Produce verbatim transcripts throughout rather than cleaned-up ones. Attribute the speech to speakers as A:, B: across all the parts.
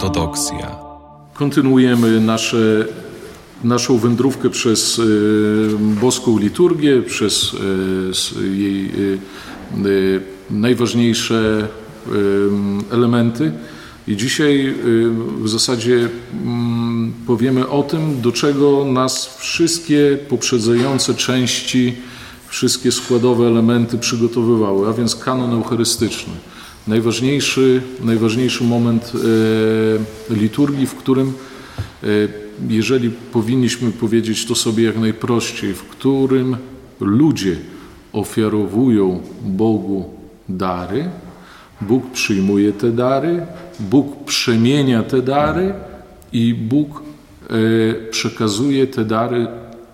A: Ortodoksja.
B: Kontynuujemy nasze, naszą wędrówkę przez y, boską liturgię, przez y, jej y, y, najważniejsze y, elementy. I dzisiaj y, w zasadzie y, powiemy o tym, do czego nas wszystkie poprzedzające części, wszystkie składowe elementy przygotowywały, a więc kanon eucharystyczny. Najważniejszy, najważniejszy moment e, liturgii, w którym, e, jeżeli powinniśmy powiedzieć to sobie jak najprościej, w którym ludzie ofiarowują Bogu dary, Bóg przyjmuje te dary, Bóg przemienia te dary i Bóg e, przekazuje te dary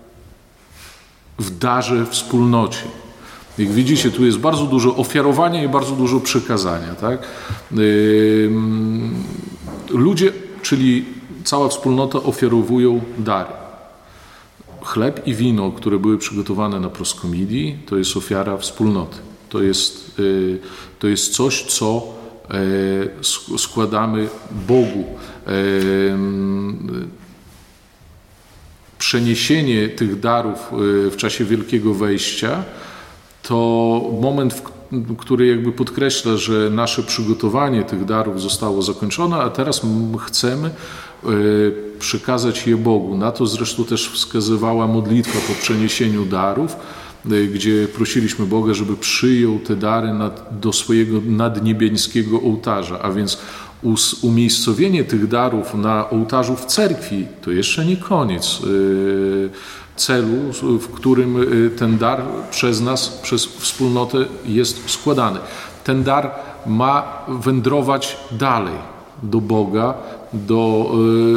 B: w darze wspólnocie. Jak widzicie, tu jest bardzo dużo ofiarowania i bardzo dużo przekazania. Tak? Ludzie, czyli cała wspólnota, ofiarowują dary. Chleb i wino, które były przygotowane na proskomidii, to jest ofiara wspólnoty. To jest, to jest coś, co składamy Bogu. Przeniesienie tych darów w czasie Wielkiego Wejścia to moment, który jakby podkreśla, że nasze przygotowanie tych darów zostało zakończone, a teraz chcemy przekazać je Bogu. Na to zresztą też wskazywała modlitwa po przeniesieniu darów, gdzie prosiliśmy Boga, żeby przyjął te dary nad, do swojego nadniebieńskiego ołtarza, a więc umiejscowienie tych darów na ołtarzu w cerkwi to jeszcze nie koniec celu, w którym ten dar przez nas, przez wspólnotę jest składany. Ten dar ma wędrować dalej do Boga, do,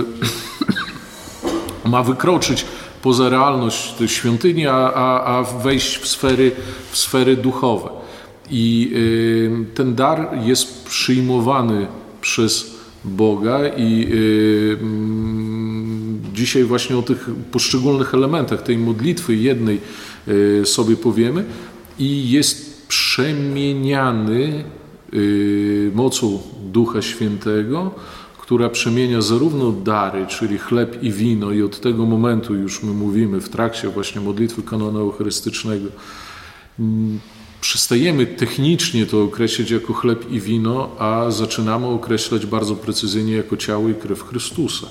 B: ma wykroczyć poza realność świątyni, a, a, a wejść w sfery, w sfery duchowe. I ten dar jest przyjmowany przez Boga i y, y, dzisiaj właśnie o tych poszczególnych elementach tej modlitwy jednej y, sobie powiemy i jest przemieniany y, mocą Ducha Świętego, która przemienia zarówno dary, czyli chleb i wino, i od tego momentu już my mówimy w trakcie właśnie modlitwy kanonu eucharystycznego, y, przestajemy technicznie to określać jako chleb i wino, a zaczynamy określać bardzo precyzyjnie jako ciało i krew Chrystusa.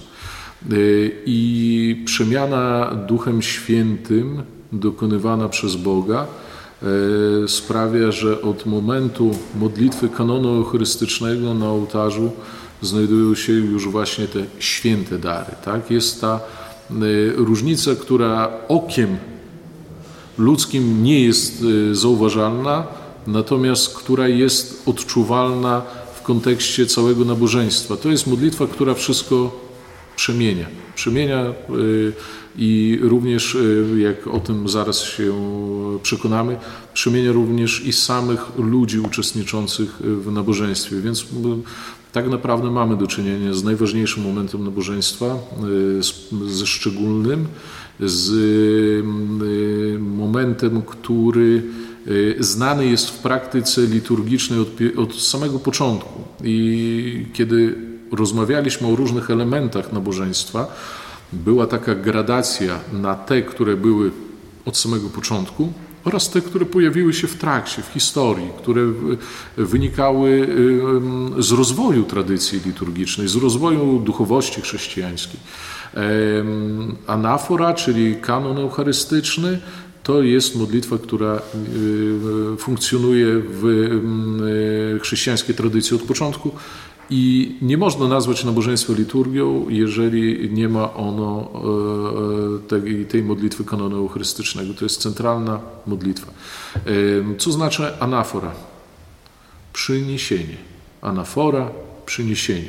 B: I przemiana Duchem Świętym dokonywana przez Boga sprawia, że od momentu modlitwy kanonu eucharystycznego na ołtarzu znajdują się już właśnie te święte dary. Tak? Jest ta różnica, która okiem ludzkim nie jest zauważalna, natomiast która jest odczuwalna w kontekście całego nabożeństwa. To jest modlitwa, która wszystko przemienia. Przemienia i również, jak o tym zaraz się przekonamy, przemienia również i samych ludzi uczestniczących w nabożeństwie. Więc tak naprawdę mamy do czynienia z najważniejszym momentem nabożeństwa, ze szczególnym, z momentem, który znany jest w praktyce liturgicznej od, od samego początku. I kiedy rozmawialiśmy o różnych elementach nabożeństwa, była taka gradacja na te, które były od samego początku, oraz te, które pojawiły się w trakcie, w historii, które wynikały z rozwoju tradycji liturgicznej, z rozwoju duchowości chrześcijańskiej. Anafora, czyli kanon eucharystyczny, to jest modlitwa, która funkcjonuje w chrześcijańskiej tradycji od początku i nie można nazwać nabożeństwa liturgią, jeżeli nie ma ono tej, tej modlitwy kanonu eucharystycznego. To jest centralna modlitwa. Co znaczy anafora? Przyniesienie. Anafora, przyniesienie.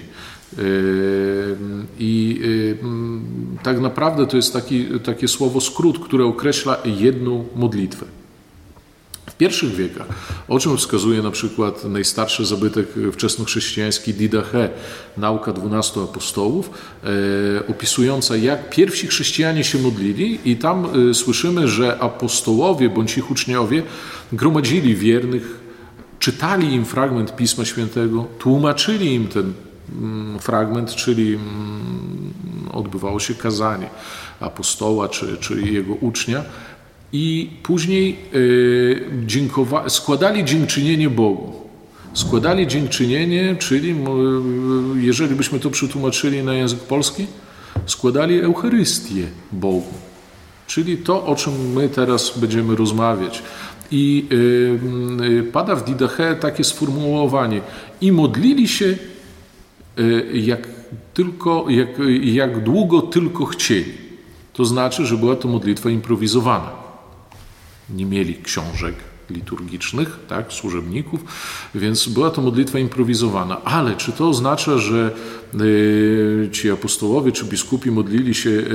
B: I tak naprawdę to jest taki, takie słowo skrót, które określa jedną modlitwę. W pierwszych wiekach, o czym wskazuje na przykład najstarszy zabytek wczesnochrześcijański Didache, nauka dwunastu apostołów, e, opisująca, jak pierwsi chrześcijanie się modlili, i tam e, słyszymy, że apostołowie bądź ich uczniowie gromadzili wiernych, czytali im fragment Pisma Świętego, tłumaczyli im ten fragment, czyli odbywało się kazanie apostoła czy, czy jego ucznia i później dziękowa- składali dziękczynienie Bogu. Składali dziękczynienie, czyli jeżeli byśmy to przetłumaczyli na język polski, składali Eucharystię Bogu, czyli to, o czym my teraz będziemy rozmawiać. I y, pada w Didache takie sformułowanie: i modlili się y, jak, tylko, jak, jak długo tylko chcieli. To znaczy, że była to modlitwa improwizowana. Nie mieli książek liturgicznych, tak, służebników, więc była to modlitwa improwizowana. Ale czy to oznacza, że y, ci apostołowie czy biskupi modlili się y,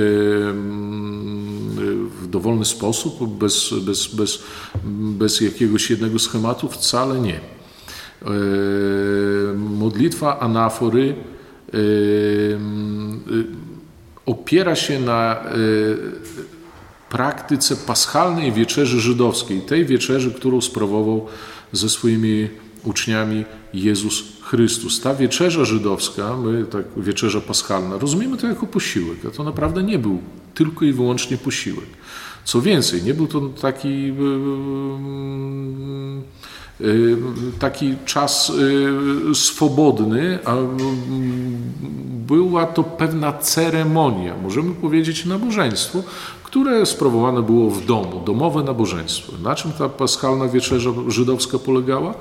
B: w dowolny sposób, bez, bez, bez, bez jakiegoś jednego schematu? Wcale nie. Y, modlitwa anafory y, y, opiera się na y, praktyce paschalnej wieczerzy żydowskiej, tej wieczerzy, którą sprawował ze swoimi uczniami Jezus Chrystus. Ta wieczerza żydowska, my tak wieczerza paschalna, rozumiemy to jako posiłek, a to naprawdę nie był tylko i wyłącznie posiłek. Co więcej, nie był to taki, taki czas swobodny, a była to pewna ceremonia, możemy powiedzieć nabożeństwo, które sprawowane było w domu, domowe nabożeństwo. Na czym ta paschalna wieczerza żydowska polegała?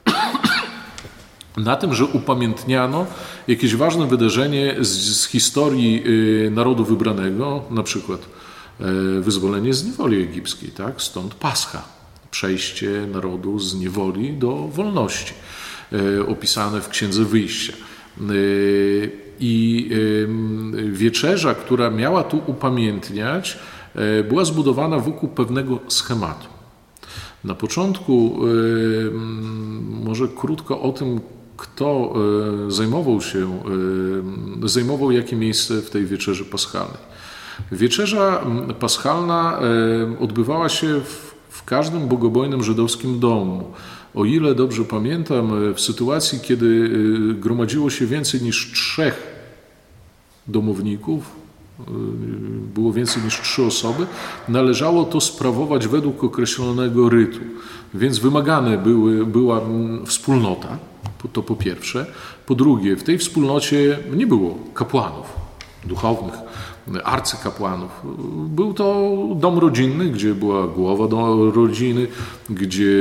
B: Na tym, że upamiętniano jakieś ważne wydarzenie z, z historii y, narodu wybranego, na przykład y, wyzwolenie z niewoli egipskiej, tak? Stąd Pascha, przejście narodu z niewoli do wolności, y, opisane w Księdze Wyjścia. Y, I y, wieczerza, która miała tu upamiętniać, była zbudowana wokół pewnego schematu. Na początku może krótko o tym, kto zajmował się, zajmował jakie miejsce w tej wieczerzy paschalnej. Wieczerza paschalna odbywała się w, w każdym bogobojnym żydowskim domu. O ile dobrze pamiętam, w sytuacji, kiedy gromadziło się więcej niż trzech domowników, było więcej niż trzy osoby, należało to sprawować według określonego rytu. Więc wymagane były, była wspólnota, to po pierwsze. Po drugie, w tej wspólnocie nie było kapłanów duchownych, arcykapłanów. Był to dom rodzinny, gdzie była głowa do rodziny, gdzie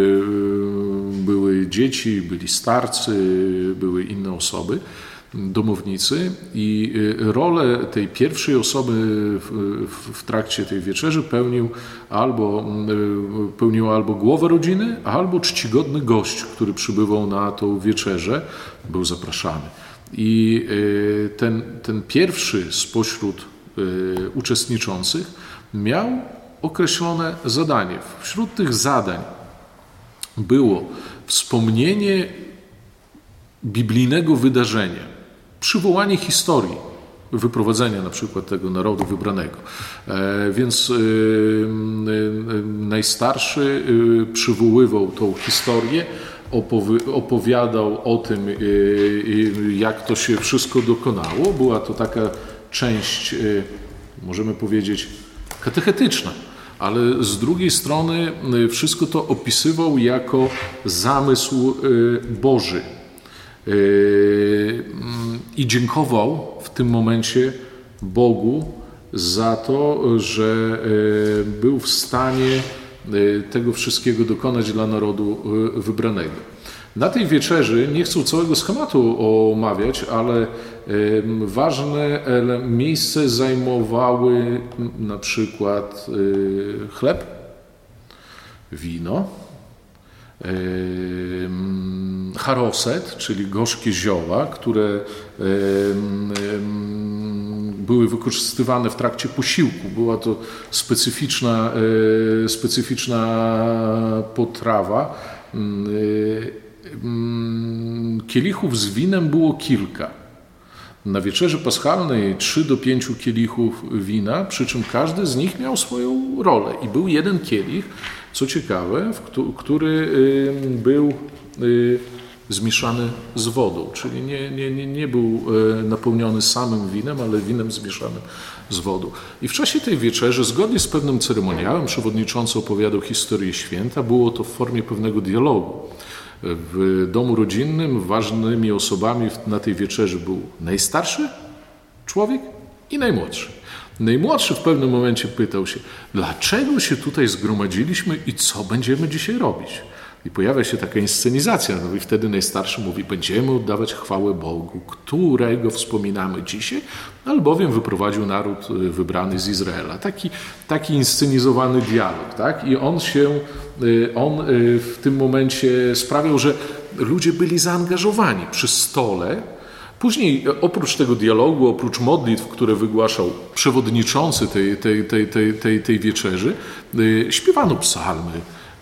B: były dzieci, byli starcy, były inne osoby, domownicy, i rolę tej pierwszej osoby w, w, w trakcie tej wieczerzy pełnił albo, pełniła albo głowa rodziny, albo czcigodny gość, który przybywał na tą wieczerzę, był zapraszany. I ten, ten pierwszy spośród uczestniczących miał określone zadanie. Wśród tych zadań było wspomnienie biblijnego wydarzenia, przywołanie historii wyprowadzenia na przykład tego narodu wybranego. E, więc e, e, najstarszy e, przywoływał tą historię, opowi- opowiadał o tym, e, e, jak to się wszystko dokonało. Była to taka część, e, możemy powiedzieć, katechetyczna, ale z drugiej strony e, wszystko to opisywał jako zamysł e, Boży. I dziękował w tym momencie Bogu za to, że był w stanie tego wszystkiego dokonać dla narodu wybranego. Na tej wieczerzy, nie chcę całego schematu omawiać, ale ważne miejsce zajmowały na przykład chleb, wino, charoset, czyli gorzkie zioła, które były wykorzystywane w trakcie posiłku. Była to specyficzna, specyficzna potrawa. Kielichów z winem było kilka. Na wieczerzy paschalnej trzy do pięciu kielichów wina, przy czym każdy z nich miał swoją rolę. I był jeden kielich, co ciekawe, który był zmieszany z wodą, czyli nie, nie, nie, nie był napełniony samym winem, ale winem zmieszanym z wodą. I w czasie tej wieczerzy, zgodnie z pewnym ceremoniałem, przewodniczący opowiadał historię święta, było to w formie pewnego dialogu. W domu rodzinnym ważnymi osobami na tej wieczerzy był najstarszy człowiek i najmłodszy. Najmłodszy w pewnym momencie pytał się, dlaczego się tutaj zgromadziliśmy i co będziemy dzisiaj robić? I pojawia się taka inscenizacja, no i wtedy najstarszy mówi, będziemy oddawać chwałę Bogu, którego wspominamy dzisiaj, albowiem wyprowadził naród wybrany z Izraela. Taki, taki inscenizowany dialog, tak? I on się, on w tym momencie sprawiał, że ludzie byli zaangażowani przy stole. Później oprócz tego dialogu, oprócz modlitw, które wygłaszał przewodniczący tej, tej, tej, tej, tej, tej wieczerzy, śpiewano psalmy,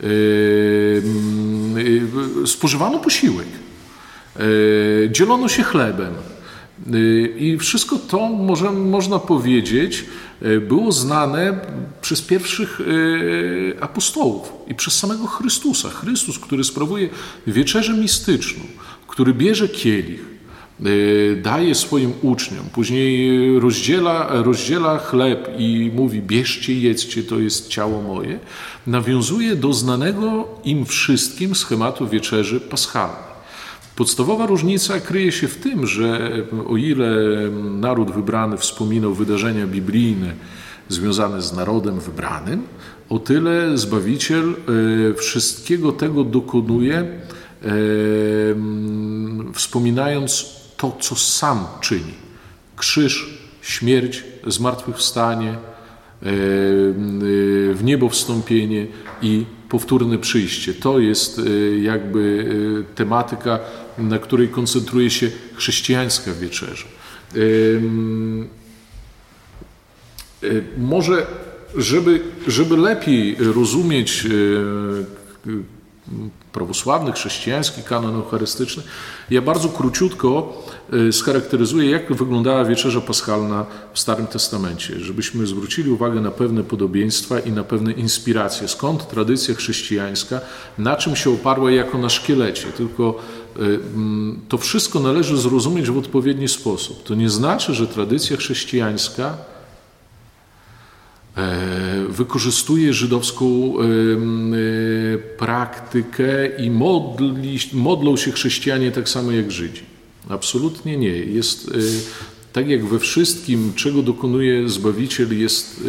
B: spożywano posiłek, dzielono się chlebem i wszystko to, może, można powiedzieć, było znane przez pierwszych apostołów i przez samego Chrystusa. Chrystus, który sprawuje wieczerzę mistyczną, który bierze kielich, daje swoim uczniom, później rozdziela, rozdziela chleb i mówi, bierzcie, jedzcie, to jest ciało moje, nawiązuje do znanego im wszystkim schematu wieczerzy paschalnej. Podstawowa różnica kryje się w tym, że o ile naród wybrany wspominał wydarzenia biblijne związane z narodem wybranym, o tyle Zbawiciel wszystkiego tego dokonuje, wspominając to, co sam czyni. Krzyż, śmierć, zmartwychwstanie, w niebo wstąpienie i powtórne przyjście. To jest jakby tematyka, na której koncentruje się chrześcijańska wieczerza. Może, żeby, żeby lepiej rozumieć prawosławny, chrześcijański kanon eucharystyczny, ja bardzo króciutko scharakteryzuję, jak wyglądała wieczerza paschalna w Starym Testamencie, żebyśmy zwrócili uwagę na pewne podobieństwa i na pewne inspiracje. Skąd tradycja chrześcijańska, na czym się oparła jako na szkielecie. Tylko to wszystko należy zrozumieć w odpowiedni sposób. To nie znaczy, że tradycja chrześcijańska wykorzystuje żydowską praktykę i modli, modlą się chrześcijanie tak samo jak Żydzi. Absolutnie nie. Jest tak jak we wszystkim, czego dokonuje Zbawiciel, jest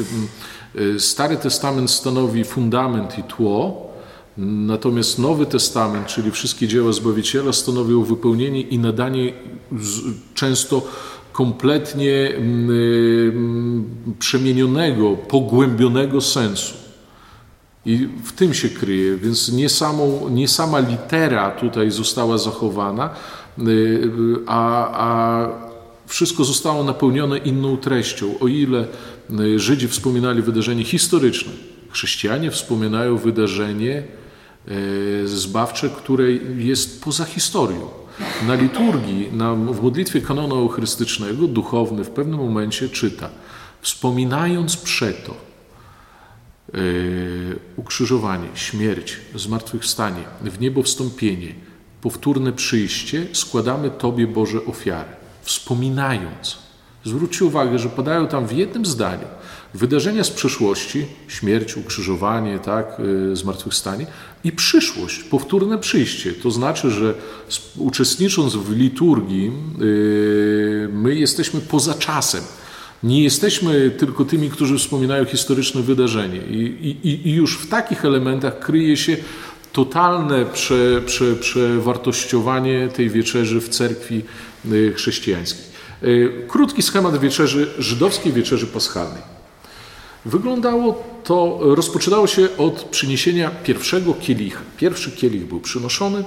B: Stary Testament stanowi fundament i tło, natomiast Nowy Testament, czyli wszystkie dzieła Zbawiciela, stanowią wypełnienie i nadanie często kompletnie przemienionego, pogłębionego sensu. I w tym się kryje, więc nie, samą, nie sama litera tutaj została zachowana, a, a wszystko zostało napełnione inną treścią. O ile Żydzi wspominali wydarzenie historyczne, chrześcijanie wspominają wydarzenie zbawcze, które jest poza historią. Na liturgii, na, w modlitwie kanonu eucharystycznego duchowny w pewnym momencie czyta, wspominając przeto yy, ukrzyżowanie, śmierć, zmartwychwstanie, w niebo wstąpienie, powtórne przyjście, składamy Tobie, Boże, ofiary. Wspominając. Zwróćcie uwagę, że padają tam w jednym zdaniu wydarzenia z przeszłości, śmierć, ukrzyżowanie, tak, yy, zmartwychwstanie i przyszłość, powtórne przyjście. To znaczy, że uczestnicząc w liturgii yy, my jesteśmy poza czasem. Nie jesteśmy tylko tymi, którzy wspominają historyczne wydarzenie. I, i, i już w takich elementach kryje się totalne prze, prze, przewartościowanie tej wieczerzy w cerkwi yy, chrześcijańskiej. Yy, krótki schemat wieczerzy, żydowskiej wieczerzy paschalnej. Wyglądało to, rozpoczynało się od przyniesienia pierwszego kielicha. Pierwszy kielich był przynoszony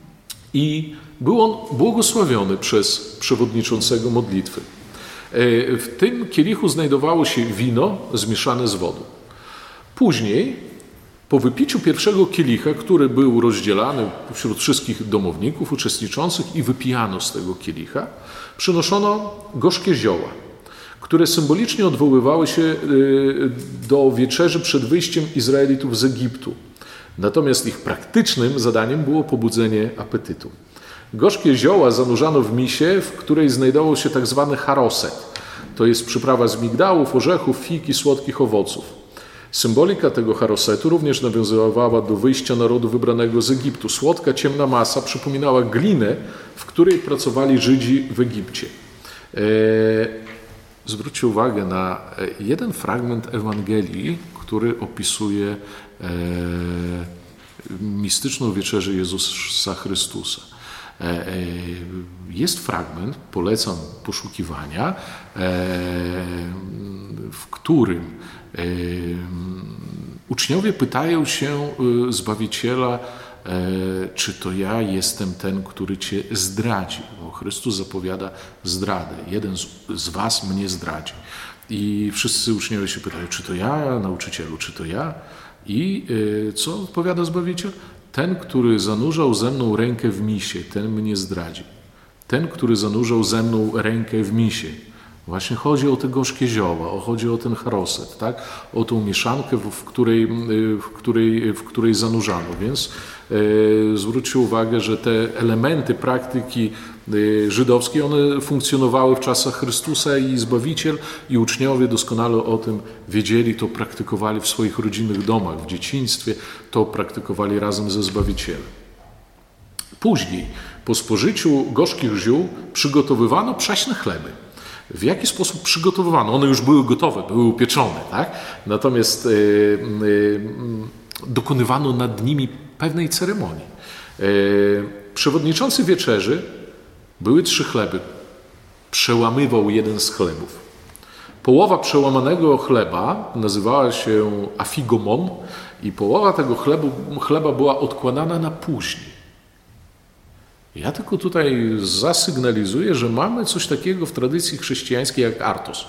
B: i był on błogosławiony przez przewodniczącego modlitwy. W tym kielichu znajdowało się wino zmieszane z wodą. Później, po wypiciu pierwszego kielicha, który był rozdzielany wśród wszystkich domowników uczestniczących i wypijano z tego kielicha, przynoszono gorzkie zioła, które symbolicznie odwoływały się do wieczerzy przed wyjściem Izraelitów z Egiptu. Natomiast ich praktycznym zadaniem było pobudzenie apetytu. Gorzkie zioła zanurzano w misie, w której znajdował się tak zwany haroset. To jest przyprawa z migdałów, orzechów, fig i słodkich owoców. Symbolika tego harosetu również nawiązywała do wyjścia narodu wybranego z Egiptu. Słodka, ciemna masa przypominała glinę, w której pracowali Żydzi w Egipcie. Eee, zwróćcie uwagę na jeden fragment Ewangelii, który opisuje e, mistyczną wieczerzę Jezusa Chrystusa. Jest fragment, polecam poszukiwania, w którym uczniowie pytają się Zbawiciela, czy to ja jestem ten, który Cię zdradzi. Bo Chrystus zapowiada zdradę. Jeden z, z was mnie zdradzi. I wszyscy uczniowie się pytają, czy to ja, nauczycielu, czy to ja? I co odpowiada Zbawiciel? Ten, który zanurzał ze mną rękę w misie, ten mnie zdradzi. Ten, który zanurzał ze mną rękę w misie. Właśnie chodzi o te gorzkie zioła, chodzi o ten haroset, tak? O tą mieszankę, w której, w której, w której zanurzano. Więc e, zwróćcie uwagę, że te elementy praktyki e, żydowskiej, one funkcjonowały w czasach Chrystusa i Zbawiciel i uczniowie doskonale o tym wiedzieli, to praktykowali w swoich rodzinnych domach, w dzieciństwie, to praktykowali razem ze Zbawicielem. Później, po spożyciu gorzkich ziół, przygotowywano przaśne chleby. W jaki sposób przygotowywano? One już były gotowe, były upieczone, tak? Natomiast y, y, dokonywano nad nimi pewnej ceremonii. Y, przewodniczący wieczerzy, były trzy chleby. Przełamywał jeden z chlebów. Połowa przełamanego chleba nazywała się afigomon i połowa tego chlebu, chleba była odkładana na później. Ja tylko tutaj zasygnalizuję, że mamy coś takiego w tradycji chrześcijańskiej jak artos.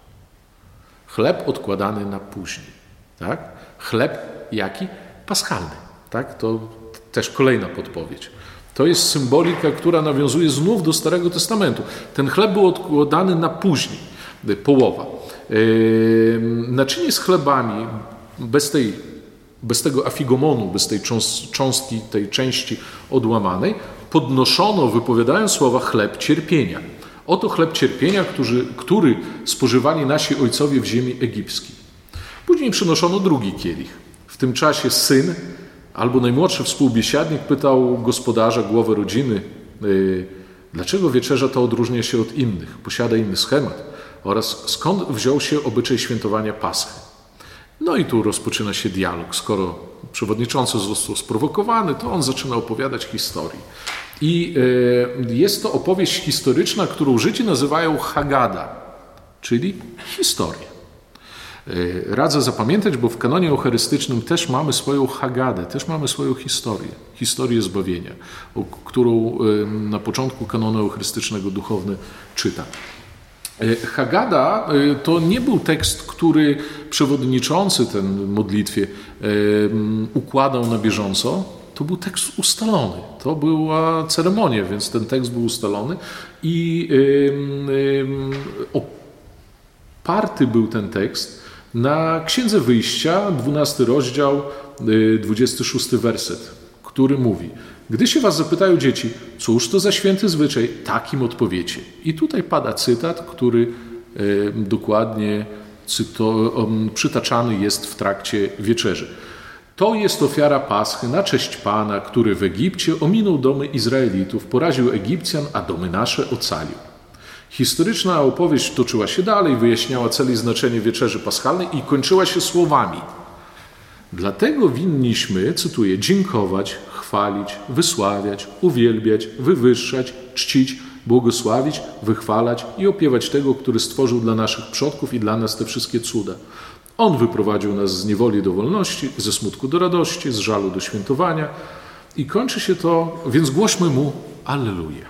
B: Chleb odkładany na później. Tak? Chleb jaki? Paschalny. Tak? To też kolejna podpowiedź. To jest symbolika, która nawiązuje znów do Starego Testamentu. Ten chleb był odkładany na później. Połowa. Naczynie z chlebami bez tej bez tego afigomonu, bez tej cząstki, tej części odłamanej, podnoszono, wypowiadając słowa, chleb cierpienia. Oto chleb cierpienia, który, który spożywali nasi ojcowie w ziemi egipskiej. Później przynoszono drugi kielich. W tym czasie syn albo najmłodszy współbiesiadnik pytał gospodarza, głowę rodziny, yy, dlaczego wieczerza ta odróżnia się od innych, posiada inny schemat oraz skąd wziął się obyczaj świętowania Paschy. No i tu rozpoczyna się dialog. Skoro przewodniczący został sprowokowany, to on zaczyna opowiadać historię. I jest to opowieść historyczna, którą Żydzi nazywają Haggadah, czyli historię. Radzę zapamiętać, bo w kanonie eucharystycznym też mamy swoją Haggadę, też mamy swoją historię, historię zbawienia, którą na początku kanonu eucharystycznego duchowny czyta. Haggadah to nie był tekst, który przewodniczący ten modlitwie układał na bieżąco. To był tekst ustalony. To była ceremonia, więc ten tekst był ustalony i oparty był ten tekst na Księdze Wyjścia, dwunasty rozdział, dwudziesty szósty werset, który mówi: gdy się was zapytają dzieci, cóż to za święty zwyczaj, takim odpowiecie. I tutaj pada cytat, który e, dokładnie cyto, um, przytaczany jest w trakcie wieczerzy. To jest ofiara Paschy na cześć Pana, który w Egipcie ominął domy Izraelitów, poraził Egipcjan, a domy nasze ocalił. Historyczna opowieść toczyła się dalej, wyjaśniała cel i znaczenie wieczerzy paschalnej i kończyła się słowami: dlatego winniśmy, cytuję, dziękować, chwalić, wysławiać, uwielbiać, wywyższać, czcić, błogosławić, wychwalać i opiewać tego, który stworzył dla naszych przodków i dla nas te wszystkie cuda. On wyprowadził nas z niewoli do wolności, ze smutku do radości, z żalu do świętowania i kończy się to, więc głośmy Mu Alleluja.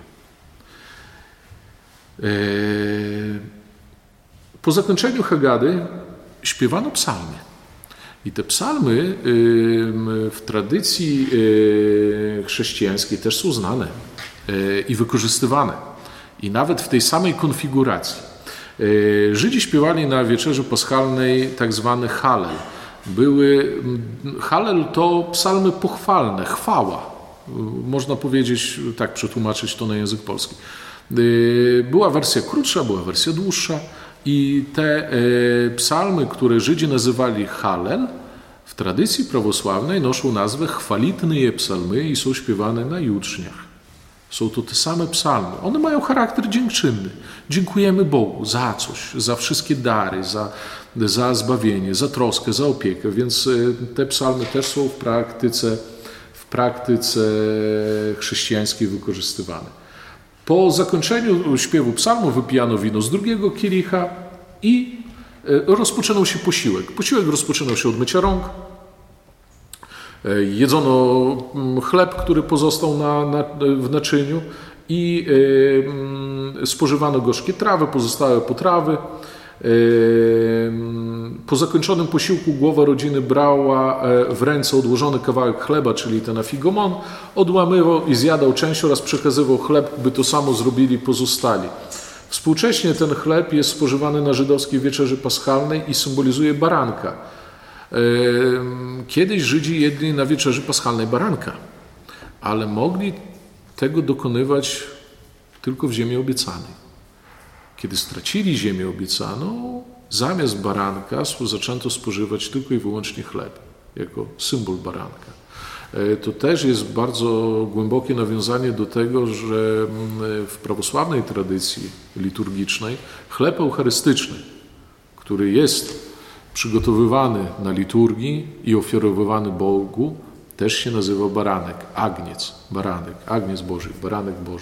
B: Po zakończeniu Haggady śpiewano psalmy. I te psalmy w tradycji chrześcijańskiej też są znane i wykorzystywane. I nawet w tej samej konfiguracji. Żydzi śpiewali na wieczerzy paschalnej tak zwany Hallel. Były, Hallel to psalmy pochwalne, chwała. Można powiedzieć, tak przetłumaczyć to na język polski. Była wersja krótsza, była wersja dłuższa i te psalmy, które Żydzi nazywali Hallel, w tradycji prawosławnej noszą nazwę chwalitne psalmy i są śpiewane na jutrzniach. Są to te same psalmy. One mają charakter dziękczynny. Dziękujemy Bogu za coś, za wszystkie dary, za, za zbawienie, za troskę, za opiekę. Więc te psalmy też są w praktyce, w praktyce chrześcijańskiej wykorzystywane. Po zakończeniu śpiewu psalmu wypijano wino z drugiego kielicha i rozpoczynał się posiłek. Posiłek rozpoczynał się od mycia rąk. Jedzono chleb, który pozostał na, na, w naczyniu i y, spożywano gorzkie trawy, pozostałe potrawy. Y, po zakończonym posiłku głowa rodziny brała w ręce odłożony kawałek chleba, czyli ten afigomon, odłamywał i zjadał część oraz przekazywał chleb, by to samo zrobili pozostali. Współcześnie ten chleb jest spożywany na żydowskiej wieczerzy paschalnej i symbolizuje baranka. Kiedyś Żydzi jedli na wieczerzy paschalnej baranka, ale mogli tego dokonywać tylko w ziemi obiecanej. Kiedy stracili ziemię obiecaną, zamiast baranka zaczęto spożywać tylko i wyłącznie chleb, jako symbol baranka. To też jest bardzo głębokie nawiązanie do tego, że w prawosławnej tradycji liturgicznej chleb eucharystyczny, który jest przygotowywany na liturgii i ofiarowywany Bogu, też się nazywa baranek, agniec, baranek, agniec Boży, baranek Boży.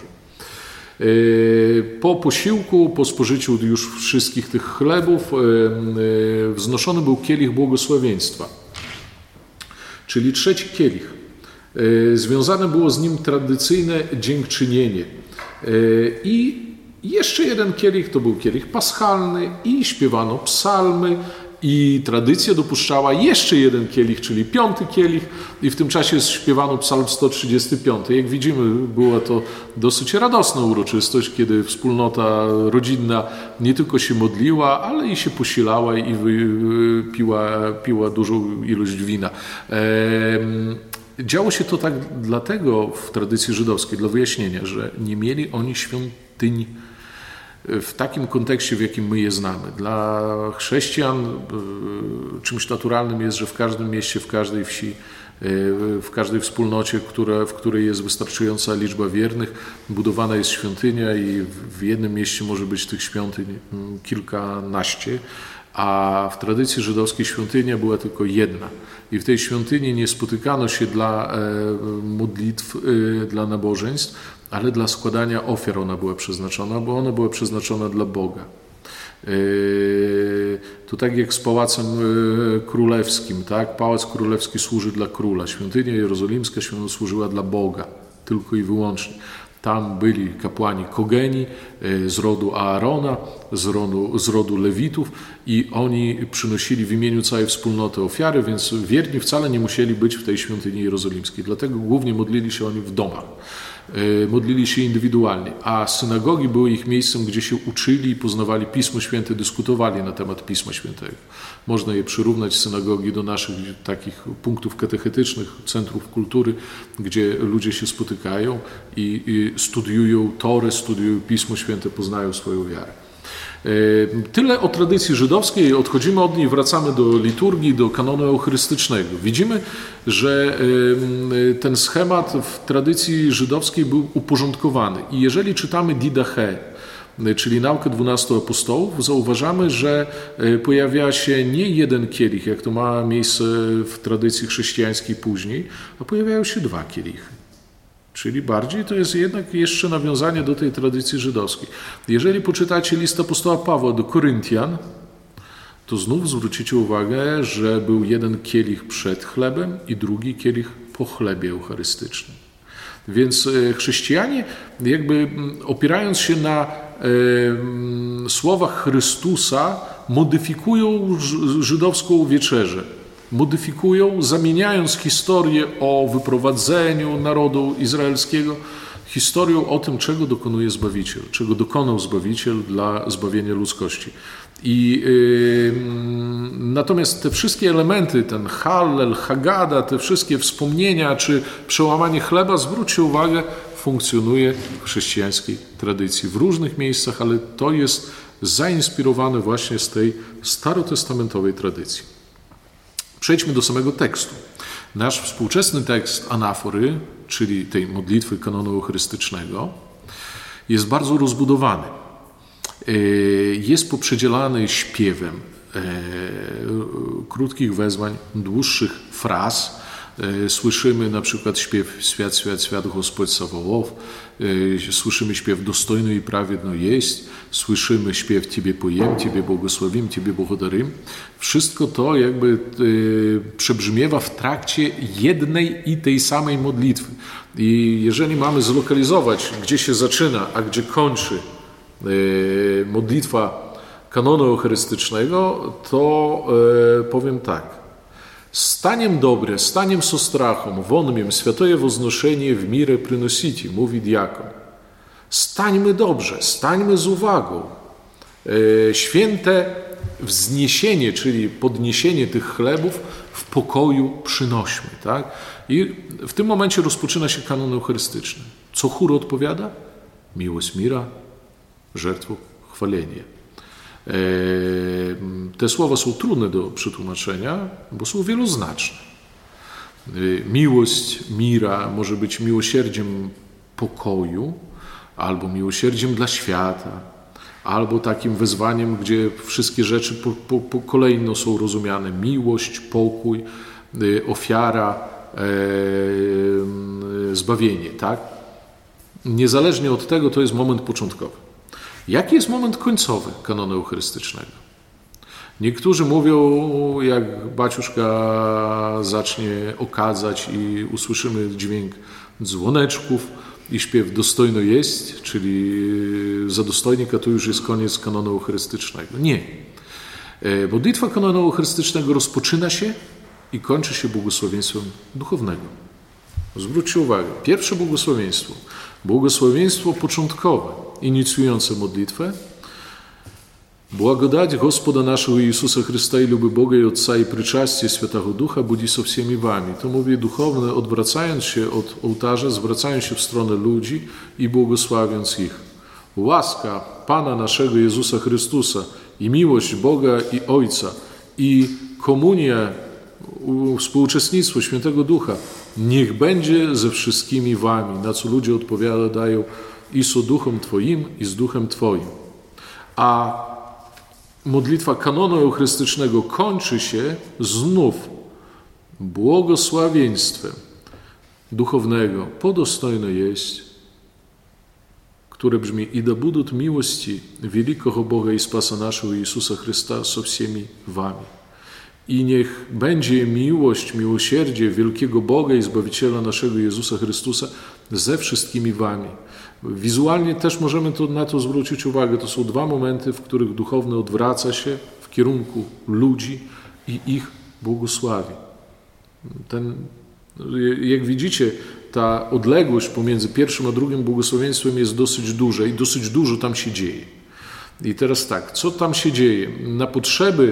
B: Po posiłku, po spożyciu już wszystkich tych chlebów wznoszony był kielich błogosławieństwa, czyli trzeci kielich. Związane było z nim tradycyjne dziękczynienie. I jeszcze jeden kielich to był kielich paschalny i śpiewano psalmy. I tradycja dopuszczała jeszcze jeden kielich, czyli piąty kielich i w tym czasie śpiewano psalm sto trzydziesty piąty. Jak widzimy, była to dosyć radosna uroczystość, kiedy wspólnota rodzinna nie tylko się modliła, ale i się posilała i piła, piła dużą ilość wina. Działo się to tak dlatego w tradycji żydowskiej, dla wyjaśnienia, że nie mieli oni świątyń w takim kontekście, w jakim my je znamy. Dla chrześcijan czymś naturalnym jest, że w każdym mieście, w każdej wsi, w każdej wspólnocie, która, w której jest wystarczająca liczba wiernych, budowana jest świątynia i w jednym mieście może być tych świątyń kilkanaście, a w tradycji żydowskiej świątynia była tylko jedna. I w tej świątyni nie spotykano się dla modlitw, dla nabożeństw, ale dla składania ofiar ona była przeznaczona, bo ona była przeznaczona dla Boga. To tak jak z Pałacem Królewskim, tak? Pałac Królewski służy dla króla, świątynia jerozolimska służyła dla Boga, tylko i wyłącznie. Tam byli kapłani Kogeni z rodu Aarona, z rodu, z rodu Lewitów i oni przynosili w imieniu całej wspólnoty ofiary, więc wierni wcale nie musieli być w tej świątyni jerozolimskiej. Dlatego głównie modlili się oni w domach. Modlili się indywidualnie, a synagogi były ich miejscem, gdzie się uczyli i poznawali Pismo Święte, dyskutowali na temat Pisma Świętego. Można je przyrównać, synagogi, do naszych takich punktów katechetycznych, centrów kultury, gdzie ludzie się spotykają i, i studiują Torę, studiują Pismo Święte, poznają swoją wiarę. Tyle o tradycji żydowskiej, odchodzimy od niej, wracamy do liturgii, do kanonu eucharystycznego. Widzimy, że ten schemat w tradycji żydowskiej był uporządkowany i jeżeli czytamy Didache, czyli naukę dwunastu apostołów, zauważamy, że pojawia się nie jeden kielich, jak to ma miejsce w tradycji chrześcijańskiej później, a pojawiają się dwa kielichy. Czyli bardziej to jest jednak jeszcze nawiązanie do tej tradycji żydowskiej. Jeżeli poczytacie list apostoła Pawła do Koryntian, to znów zwrócicie uwagę, że był jeden kielich przed chlebem i drugi kielich po chlebie eucharystycznym. Więc chrześcijanie, jakby opierając się na e, słowach Chrystusa, modyfikują żydowską wieczerzę. Modyfikują, zamieniając historię o wyprowadzeniu narodu izraelskiego historią o tym, czego dokonuje Zbawiciel, czego dokonał Zbawiciel dla zbawienia ludzkości. I yy, Natomiast te wszystkie elementy, ten Hallel, Haggadah, te wszystkie wspomnienia czy przełamanie chleba, zwróćcie uwagę, funkcjonuje w chrześcijańskiej tradycji w różnych miejscach, ale to jest zainspirowane właśnie z tej starotestamentowej tradycji. Przejdźmy do samego tekstu. Nasz współczesny tekst anafory, czyli tej modlitwy kanonu eucharystycznego, jest bardzo rozbudowany. Jest poprzedzielany śpiewem krótkich wezwań, dłuższych fraz. Słyszymy na przykład śpiew Świat, świat, świat, Господь Саваоф, słyszymy śpiew Dostojno i prawedno jest, słyszymy śpiew Ciebie pojem, Ciebie błogosławim, Ciebie błogodarym. Wszystko to jakby przebrzmiewa w trakcie jednej i tej samej modlitwy. I jeżeli mamy zlokalizować, gdzie się zaczyna, a gdzie kończy modlitwa kanonu eucharystycznego, to powiem tak. Станем добре, станем со страхом, вонмiem святое возnoszenie w mirę приносите, mówi diakon. Stańmy dobrze, stańmy z uwagą. Święte wzniesienie, czyli podniesienie tych chlebów w pokoju przynośmy. Tak? I w tym momencie rozpoczyna się kanon eucharystyczny. Co chór odpowiada? Miłość mira, żertwo, chwalenie. Te słowa są trudne do przetłumaczenia, bo są wieloznaczne. Miłość mira może być miłosierdziem pokoju, albo miłosierdziem dla świata, albo takim wezwaniem, gdzie wszystkie rzeczy po, po, po kolejno są rozumiane. Miłość, pokój, ofiara, e, zbawienie. Tak? Niezależnie od tego, to jest moment początkowy. Jaki jest moment końcowy kanonu eucharystycznego? Niektórzy mówią, jak baciuszka zacznie okadzać i usłyszymy dźwięk dzwoneczków i śpiew Dostojno jest, czyli za dostojnika to już jest koniec kanonu eucharystycznego. Nie. Modlitwa kanonu eucharystycznego rozpoczyna się i kończy się błogosławieństwem duchownego. Zwróćcie uwagę, pierwsze błogosławieństwo, błogosławieństwo początkowe, inicjujące modlitwę. Благодать Господа нашего Иисуса Христа и любовь Бога и Отца и причастие Святого Духа budzi со всеми wami. To mówi duchowne, odwracając się od ołtarza, zwracając się w stronę ludzi i błogosławiąc ich. Łaska Pana naszego Jezusa Chrystusa i miłość Boga i Ojca i komunia, współuczestnictwo Świętego Ducha niech będzie ze wszystkimi wami, na co ludzie odpowiadają i z duchem Twoim, i z duchem Twoim. A modlitwa kanonu eucharystycznego kończy się znów błogosławieństwem duchownego. Podostojno jest, które brzmi i da budут miłości wielkiego Boga i Spasa naszego Jezusa Chrysta со всеми wami. I niech będzie miłość, miłosierdzie wielkiego Boga i Zbawiciela naszego Jezusa Chrystusa ze wszystkimi wami. Wizualnie też możemy to, na to zwrócić uwagę. To są dwa momenty, w których duchowny odwraca się w kierunku ludzi i ich błogosławi. Ten, jak widzicie, ta odległość pomiędzy pierwszym a drugim błogosławieństwem jest dosyć duża i dosyć dużo tam się dzieje. I teraz tak, co tam się dzieje? Na potrzeby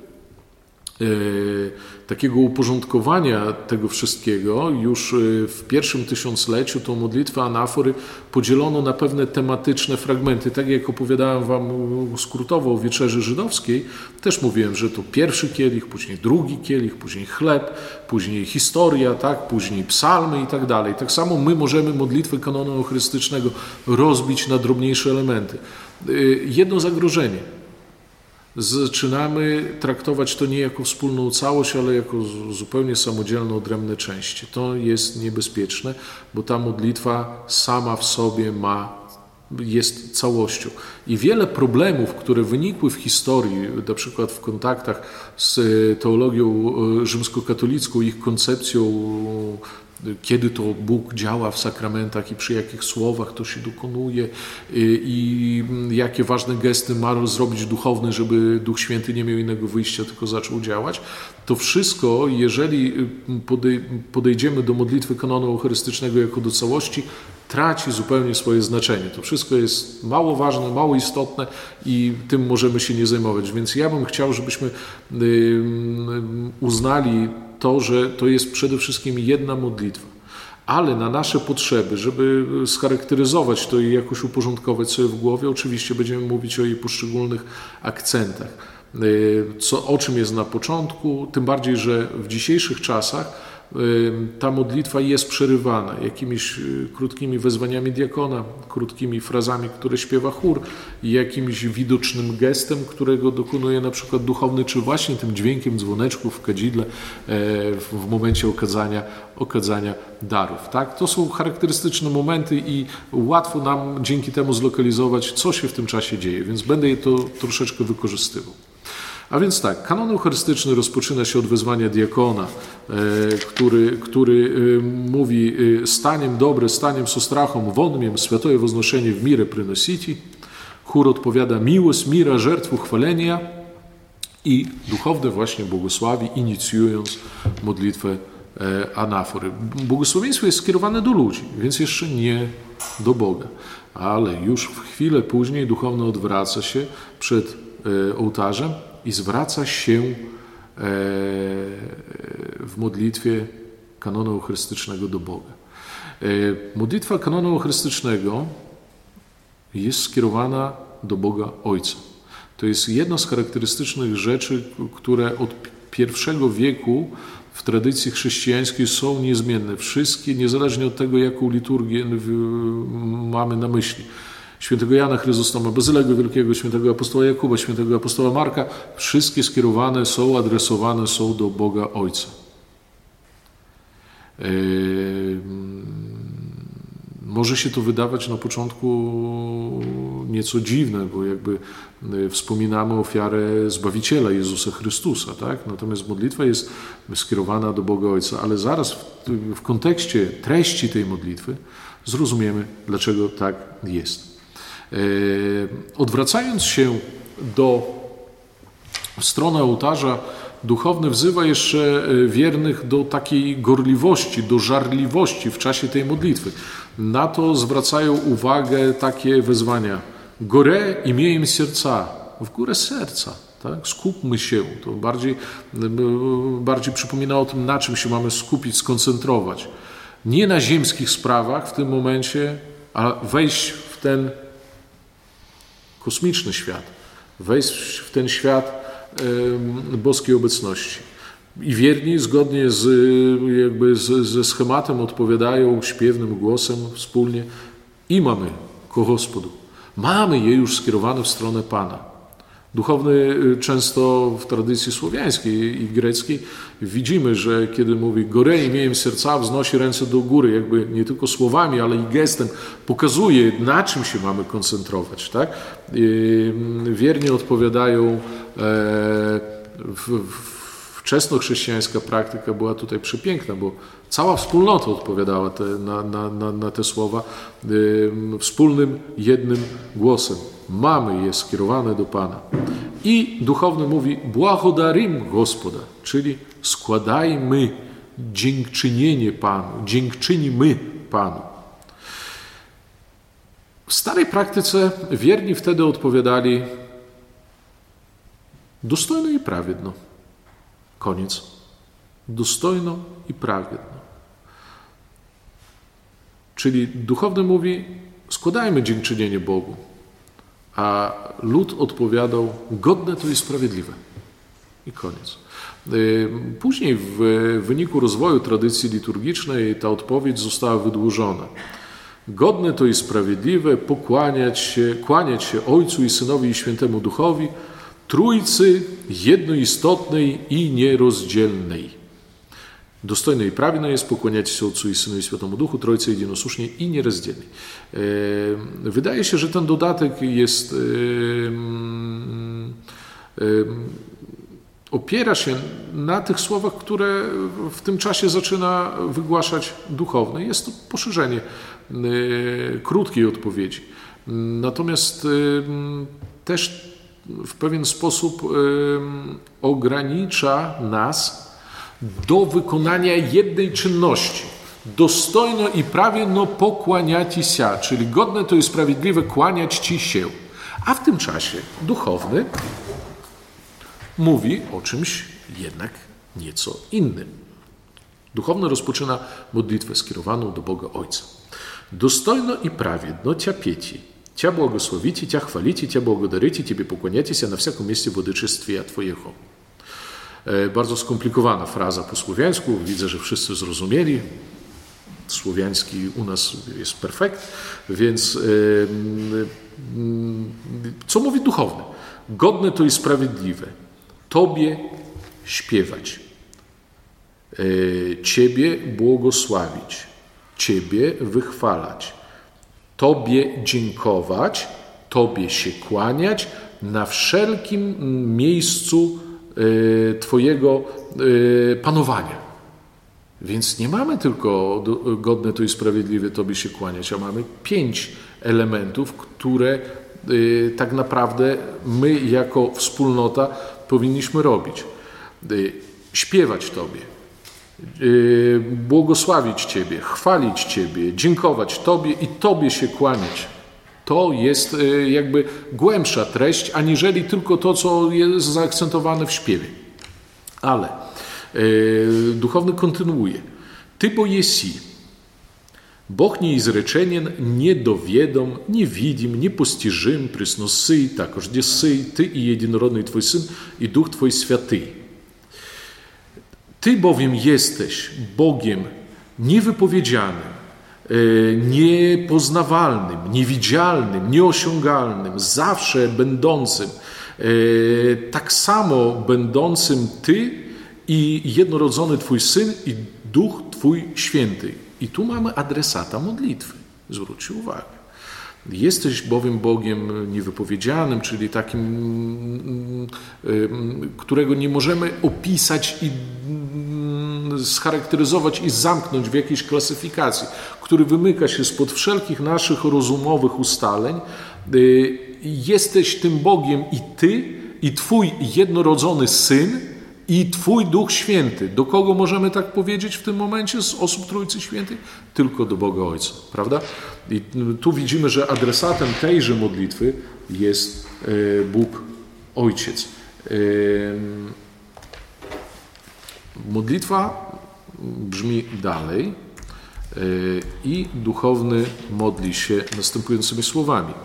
B: takiego uporządkowania tego wszystkiego już w pierwszym tysiącleciu tą modlitwę anafory podzielono na pewne tematyczne fragmenty. Tak jak opowiadałem wam skrótowo o wieczerzy żydowskiej, też mówiłem, że to pierwszy kielich, później drugi kielich, później chleb, później historia, tak, później psalmy i tak dalej. Tak samo my możemy modlitwę kanonu eucharystycznego rozbić na drobniejsze elementy. Jedno zagrożenie. Zaczynamy traktować to nie jako wspólną całość, ale jako zupełnie samodzielne, odrębne części. To jest niebezpieczne, bo ta modlitwa sama w sobie ma, jest całością. I wiele problemów, które wynikły w historii, na przykład w kontaktach z teologią rzymskokatolicką, ich koncepcją, kiedy to Bóg działa w sakramentach i przy jakich słowach to się dokonuje i jakie ważne gesty ma zrobić duchowny, żeby Duch Święty nie miał innego wyjścia, tylko zaczął działać. To wszystko, jeżeli podejdziemy do modlitwy kanonu eucharystycznego jako do całości, traci zupełnie swoje znaczenie. To wszystko jest mało ważne, mało istotne i tym możemy się nie zajmować. Więc ja bym chciał, żebyśmy uznali to, że to jest przede wszystkim jedna modlitwa. Ale na nasze potrzeby, żeby scharakteryzować to i jakoś uporządkować sobie w głowie, oczywiście będziemy mówić o jej poszczególnych akcentach. Co, o czym jest na początku, tym bardziej, że w dzisiejszych czasach ta modlitwa jest przerywana jakimiś krótkimi wezwaniami diakona, krótkimi frazami, które śpiewa chór, jakimś widocznym gestem, którego dokonuje na przykład duchowny, czy właśnie tym dźwiękiem dzwoneczków w kadzidle w momencie okazania, okazania darów. Tak? To są charakterystyczne momenty i łatwo nam dzięki temu zlokalizować, co się w tym czasie dzieje, więc będę je to troszeczkę wykorzystywał. A więc tak, kanon eucharystyczny rozpoczyna się od wezwania diakona, który, który mówi staniem dobre, staniem z ostrachom, wonmiem, świętoje woznoszenie w mirę przynositi. Chór odpowiada miłość, mira, żertwu, chwalenia i duchowny właśnie błogosławi, inicjując modlitwę anafory. Błogosławieństwo jest skierowane do ludzi, więc jeszcze nie do Boga, ale już w chwilę później duchowny odwraca się przed ołtarzem i zwraca się w modlitwie kanonu eucharystycznego do Boga. Modlitwa kanonu eucharystycznego jest skierowana do Boga Ojca. To jest jedna z charakterystycznych rzeczy, które od pierwszego wieku w tradycji chrześcijańskiej są niezmienne. Wszystkie, niezależnie od tego, jaką liturgię mamy na myśli. Świętego Jana Chryzostoma, Bazylego Wielkiego, świętego apostoła Jakuba, świętego apostoła Marka, wszystkie skierowane są, adresowane są do Boga Ojca. Yy, może się to wydawać na początku nieco dziwne, bo jakby wspominamy ofiarę Zbawiciela Jezusa Chrystusa, tak? Natomiast modlitwa jest skierowana do Boga Ojca, ale zaraz w, w kontekście treści tej modlitwy zrozumiemy, dlaczego tak jest. Odwracając się do w stronę ołtarza, duchowny wzywa jeszcze wiernych do takiej gorliwości, do żarliwości w czasie tej modlitwy. Na to zwracają uwagę takie wezwania. Gorę imiejem serca, w górę serca. Tak? Skupmy się. To bardziej, bardziej przypomina o tym, na czym się mamy skupić, skoncentrować. Nie na ziemskich sprawach w tym momencie, a wejść w ten kosmiczny świat, wejść w ten świat y, boskiej obecności. I wierni zgodnie z, jakby z, ze schematem odpowiadają śpiewnym głosem wspólnie i mamy ko Gospodu. Mamy je już skierowane w stronę Pana. Duchowny często w tradycji słowiańskiej i greckiej widzimy, że kiedy mówi gorę imiejem serca, wznosi ręce do góry, jakby nie tylko słowami, ale i gestem pokazuje, na czym się mamy koncentrować. Tak? Wiernie odpowiadają, w, w, wczesnochrześcijańska praktyka była tutaj przepiękna, bo cała wspólnota odpowiadała te, na, na, na, na te słowa wspólnym, jednym głosem. Mamy je skierowane do Pana. I duchowny mówi błagodarim Gospoda, czyli składajmy dziękczynienie Panu, dziękczynimy Panu. W starej praktyce wierni wtedy odpowiadali dostojno i prawiedno. Koniec. Dostojno i prawiedno. Czyli duchowny mówi składajmy dziękczynienie Bogu. A lud odpowiadał, godne to i sprawiedliwe. I koniec. Później w wyniku rozwoju tradycji liturgicznej ta odpowiedź została wydłużona. Godne to i sprawiedliwe pokłaniać się, kłaniać się Ojcu i Synowi i Świętemu Duchowi, Trójcy jednoistotnej i nierozdzielnej. Dostojne i prawiedne jest pokłaniać się Ojcu i Synowi i Świętemu Duchu, Trójcy jednosłusznej i nierozdzielnej. Wydaje się, że ten dodatek jest opiera się na tych słowach, które w tym czasie zaczyna wygłaszać duchowny. Jest to poszerzenie krótkiej odpowiedzi. Natomiast też w pewien sposób ogranicza nas do wykonania jednej czynności. dostojno i prawiedno pokłaniać się, czyli godne to i sprawiedliwe kłaniać Ci się. A w tym czasie duchowny mówi o czymś jednak nieco innym. Duchowny rozpoczyna modlitwę skierowaną do Boga Ojca. Dostojno i prawiedno Cia pieci, Cia błogosławicie, Cia chwalicie, Cia błogodarycie, Ciebie pokłaniacie się na wszakim miejscu władyczystwa Twojego. E, bardzo skomplikowana fraza po słowiańsku. Widzę, że wszyscy zrozumieli. Słowiański u nas jest perfekt, więc e, co mówi duchowny? Godne to i sprawiedliwe. Tobie śpiewać. E, Ciebie błogosławić. Ciebie wychwalać. Tobie dziękować. Tobie się kłaniać na wszelkim miejscu e, Twojego e, panowania. Więc nie mamy tylko godne to i sprawiedliwe Tobie się kłaniać, a mamy pięć elementów, które y, tak naprawdę my jako wspólnota powinniśmy robić. Y, śpiewać Tobie, y, błogosławić Ciebie, chwalić Ciebie, dziękować Tobie i Tobie się kłaniać. To jest y, jakby głębsza treść, aniżeli tylko to, co jest zaakcentowane w śpiewie. Ale duchowny kontynuuje. Ty bo jesi, Бог неизреченен, недоведом, невидим, непостижим, присно сый, також де сый, Ty i jednorodny Twój Syn i Duch Twój Święty. Ty bowiem jesteś Bogiem niewypowiedzianym, niepoznawalnym, niewidzialnym, nieosiągalnym, zawsze będącym, tak samo będącym Ty i jednorodzony Twój Syn i Duch Twój Święty. I tu mamy adresata modlitwy. Zwróćcie uwagę. Jesteś bowiem Bogiem niewypowiedzianym, czyli takim, którego nie możemy opisać i scharakteryzować i zamknąć w jakiejś klasyfikacji, który wymyka się spod wszelkich naszych rozumowych ustaleń. Jesteś tym Bogiem i Ty, i Twój jednorodzony Syn, i Twój Duch Święty. Do kogo możemy tak powiedzieć w tym momencie z osób Trójcy Świętej? Tylko do Boga Ojca, prawda? I tu widzimy, że adresatem tejże modlitwy jest Bóg Ojciec. Modlitwa brzmi dalej i duchowny modli się następującymi słowami.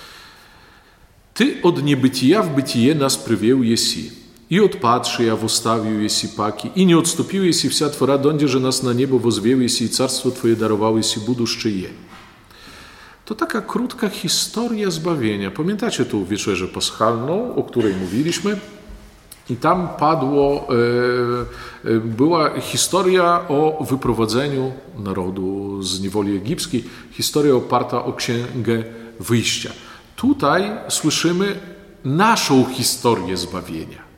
B: Ty od niebytija w bytije nas prywiał jesi. I odpatrzy ja wostawił jesi paki, i nie odstąpił jesi wся Twora, dondzie, że nas na niebo wozwiał jesi i carstwo Twoje darowało jesi buduszczy je. To taka krótka historia zbawienia. Pamiętacie tą wieczerzę paschalną, o której mówiliśmy? I tam padło, e, była historia o wyprowadzeniu narodu z niewoli egipskiej, historia oparta o Księgę Wyjścia. Tutaj słyszymy naszą historię zbawienia.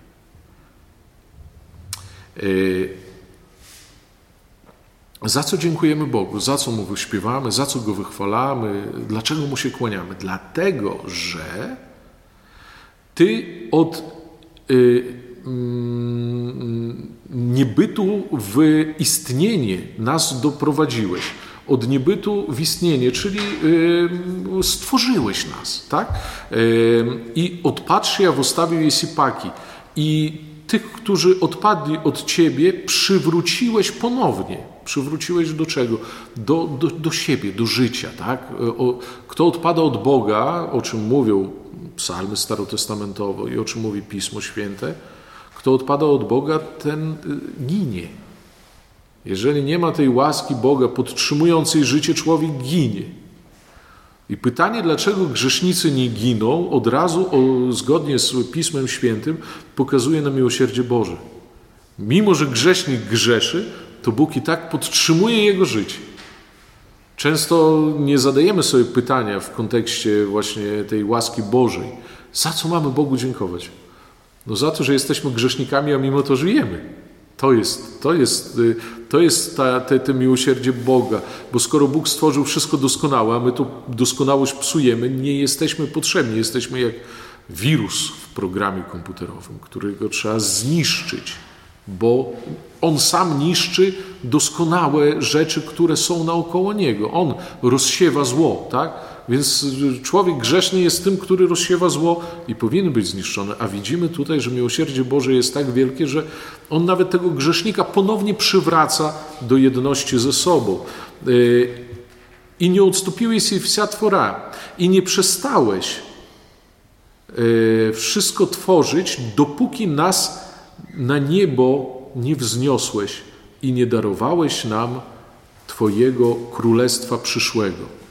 B: Za co dziękujemy Bogu? Za co Mu wyśpiewamy? Za co Go wychwalamy? Dlaczego Mu się kłaniamy? Dlatego, że Ty od y, mm, niebytu w istnienie nas doprowadziłeś. Od niebytu w istnienie, czyli y, stworzyłeś nas, tak? Y, I odpatrz ja wostawił jesi paki. I tych, którzy odpadli od Ciebie, przywróciłeś ponownie. Przywróciłeś do czego? Do, do, do siebie, do życia. Tak? O, kto odpada od Boga, o czym mówią psalmy starotestamentowe i o czym mówi Pismo Święte, kto odpada od Boga, ten ginie. Jeżeli nie ma tej łaski Boga podtrzymującej życie, człowiek ginie. I pytanie, dlaczego grzesznicy nie giną, od razu o, zgodnie z Pismem Świętym pokazuje na miłosierdzie Boże. Mimo że grzesznik grzeszy, to Bóg i tak podtrzymuje jego życie. Często nie zadajemy sobie pytania w kontekście właśnie tej łaski Bożej. Za co mamy Bogu dziękować? No za to, że jesteśmy grzesznikami, a mimo to żyjemy. To jest, to jest, to jest ta, te, te miłosierdzie Boga, bo skoro Bóg stworzył wszystko doskonałe, a my tu doskonałość psujemy, nie jesteśmy potrzebni. Jesteśmy jak wirus w programie komputerowym, którego trzeba zniszczyć. bo On sam niszczy doskonałe rzeczy, które są naokoło Niego. On rozsiewa zło, tak? Więc człowiek grzeszny jest tym, który rozsiewa zło i powinien być zniszczony. A widzimy tutaj, że miłosierdzie Boże jest tak wielkie, że On nawet tego grzesznika ponownie przywraca do jedności ze sobą. I nie odstąpiłeś się wся Twora, i nie przestałeś wszystko tworzyć, dopóki nas na niebo nie wzniosłeś i nie darowałeś nam Twojego królestwa przyszłego.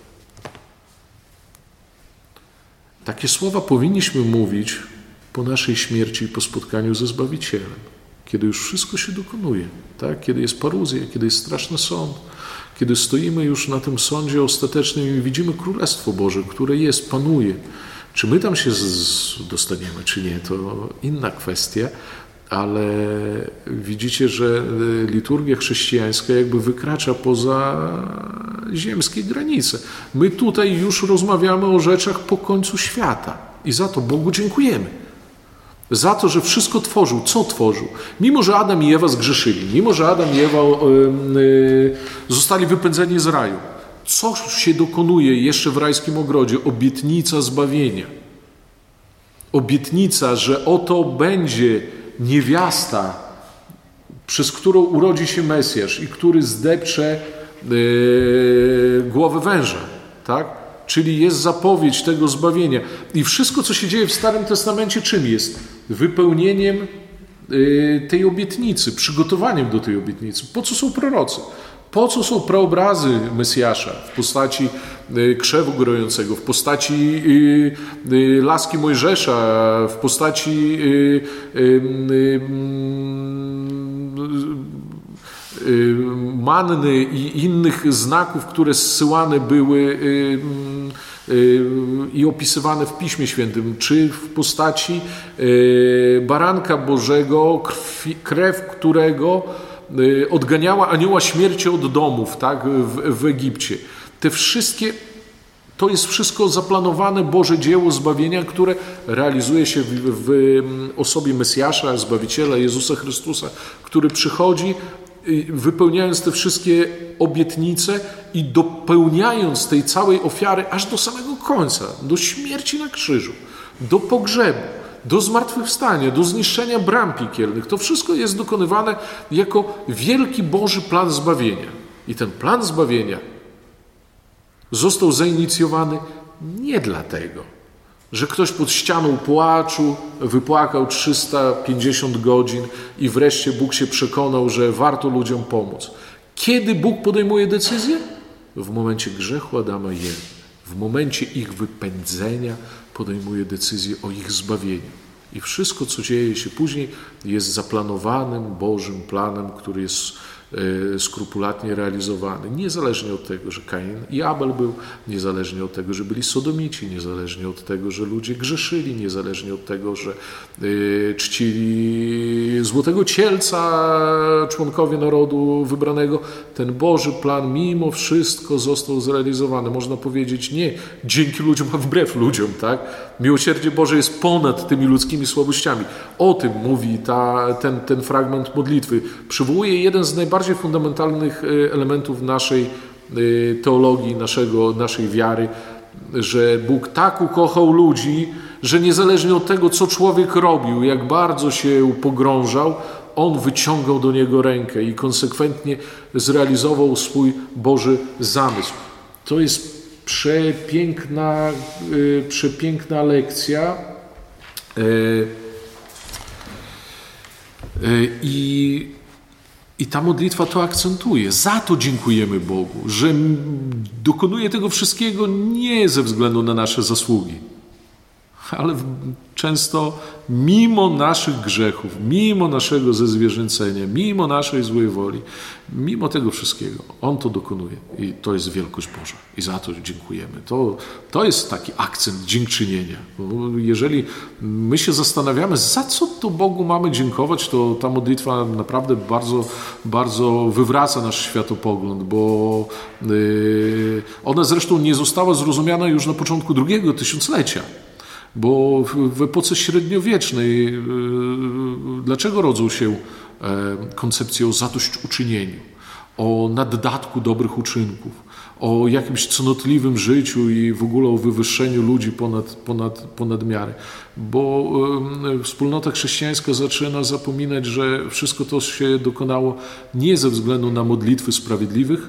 B: Takie słowa powinniśmy mówić po naszej śmierci i po spotkaniu ze Zbawicielem, kiedy już wszystko się dokonuje, tak? Kiedy jest paruzja, kiedy jest straszny sąd, kiedy stoimy już na tym sądzie ostatecznym i widzimy Królestwo Boże, które jest, panuje. Czy my tam się z, dostaniemy, czy nie, to inna kwestia, ale widzicie, że liturgia chrześcijańska jakby wykracza poza ziemskie granice. My tutaj już rozmawiamy o rzeczach po końcu świata i za to Bogu dziękujemy. Za to, że wszystko tworzył. Co tworzył? Mimo, że Adam i Ewa zgrzeszyli, mimo, że Adam i Ewa yy, zostali wypędzeni z raju, co się dokonuje jeszcze w rajskim ogrodzie? Obietnica zbawienia. Obietnica, że oto będzie niewiasta, przez którą urodzi się Mesjasz i który zdepcze yy, głowę węża, tak? Czyli jest zapowiedź tego zbawienia. I wszystko, co się dzieje w Starym Testamencie, czym jest? Wypełnieniem yy, tej obietnicy, przygotowaniem do tej obietnicy. Po co są prorocy? Po co są preobrazy Mesjasza w postaci y, krzewu grojącego, w postaci y, y, laski Mojżesza, w postaci y, y, y, y, manny i innych znaków, które zsyłane były y, y, i opisywane w Piśmie Świętym, czy w postaci y, baranka Bożego, krwi, krew którego odganiała anioła śmierci od domów, tak, w, w Egipcie. Te wszystkie, to jest wszystko zaplanowane Boże dzieło zbawienia, które realizuje się w, w osobie Mesjasza, Zbawiciela Jezusa Chrystusa, który przychodzi, wypełniając te wszystkie obietnice i dopełniając tej całej ofiary aż do samego końca, do śmierci na krzyżu, do pogrzebu, do zmartwychwstania, do zniszczenia bram piekielnych. To wszystko jest dokonywane jako wielki Boży plan zbawienia. I ten plan zbawienia został zainicjowany nie dlatego, że ktoś pod ścianą płaczu wypłakał trzysta pięćdziesiąt godzin i wreszcie Bóg się przekonał, że warto ludziom pomóc. Kiedy Bóg podejmuje decyzję? W momencie grzechu Adama i Ewy. W momencie ich wypędzenia podejmuje decyzję o ich zbawieniu. I wszystko, co dzieje się później, jest zaplanowanym Bożym planem, który jest e, skrupulatnie realizowany. Niezależnie od tego, że Kain i Abel był, niezależnie od tego, że byli sodomici, niezależnie od tego, że ludzie grzeszyli, niezależnie od tego, że e, czcili złotego cielca członkowie narodu wybranego. Ten Boży plan mimo wszystko został zrealizowany. Można powiedzieć nie dzięki ludziom, a wbrew ludziom, tak? Miłosierdzie Boże jest ponad tymi ludzkimi słabościami. O tym mówi ta, ten, ten fragment modlitwy. Przywołuje jeden z najbardziej fundamentalnych elementów naszej teologii, naszego, naszej wiary, że Bóg tak ukochał ludzi, że niezależnie od tego, co człowiek robił, jak bardzo się pogrążał, On wyciągał do niego rękę i konsekwentnie zrealizował swój Boży zamysł. To jest przepiękna, yy, przepiękna lekcja yy, yy, i, i ta modlitwa to akcentuje. Za to dziękujemy Bogu, że dokonuje tego wszystkiego nie ze względu na nasze zasługi, ale często mimo naszych grzechów, mimo naszego zezwierzęcenia, mimo naszej złej woli, mimo tego wszystkiego, On to dokonuje i to jest wielkość Boża i za to dziękujemy. To, to jest taki akcent dziękczynienia. Bo jeżeli my się zastanawiamy, za co to Bogu mamy dziękować, to ta modlitwa naprawdę bardzo, bardzo wywraca nasz światopogląd, bo yy, ona zresztą nie została zrozumiana już na początku drugiego tysiąclecia. Bo w epoce średniowiecznej dlaczego rodzą się koncepcję o zadośćuczynieniu, o naddatku dobrych uczynków, o jakimś cnotliwym życiu i w ogóle o wywyższeniu ludzi ponad, ponad, ponad miarę. Bo wspólnota chrześcijańska zaczyna zapominać, że wszystko to się dokonało nie ze względu na modlitwy sprawiedliwych,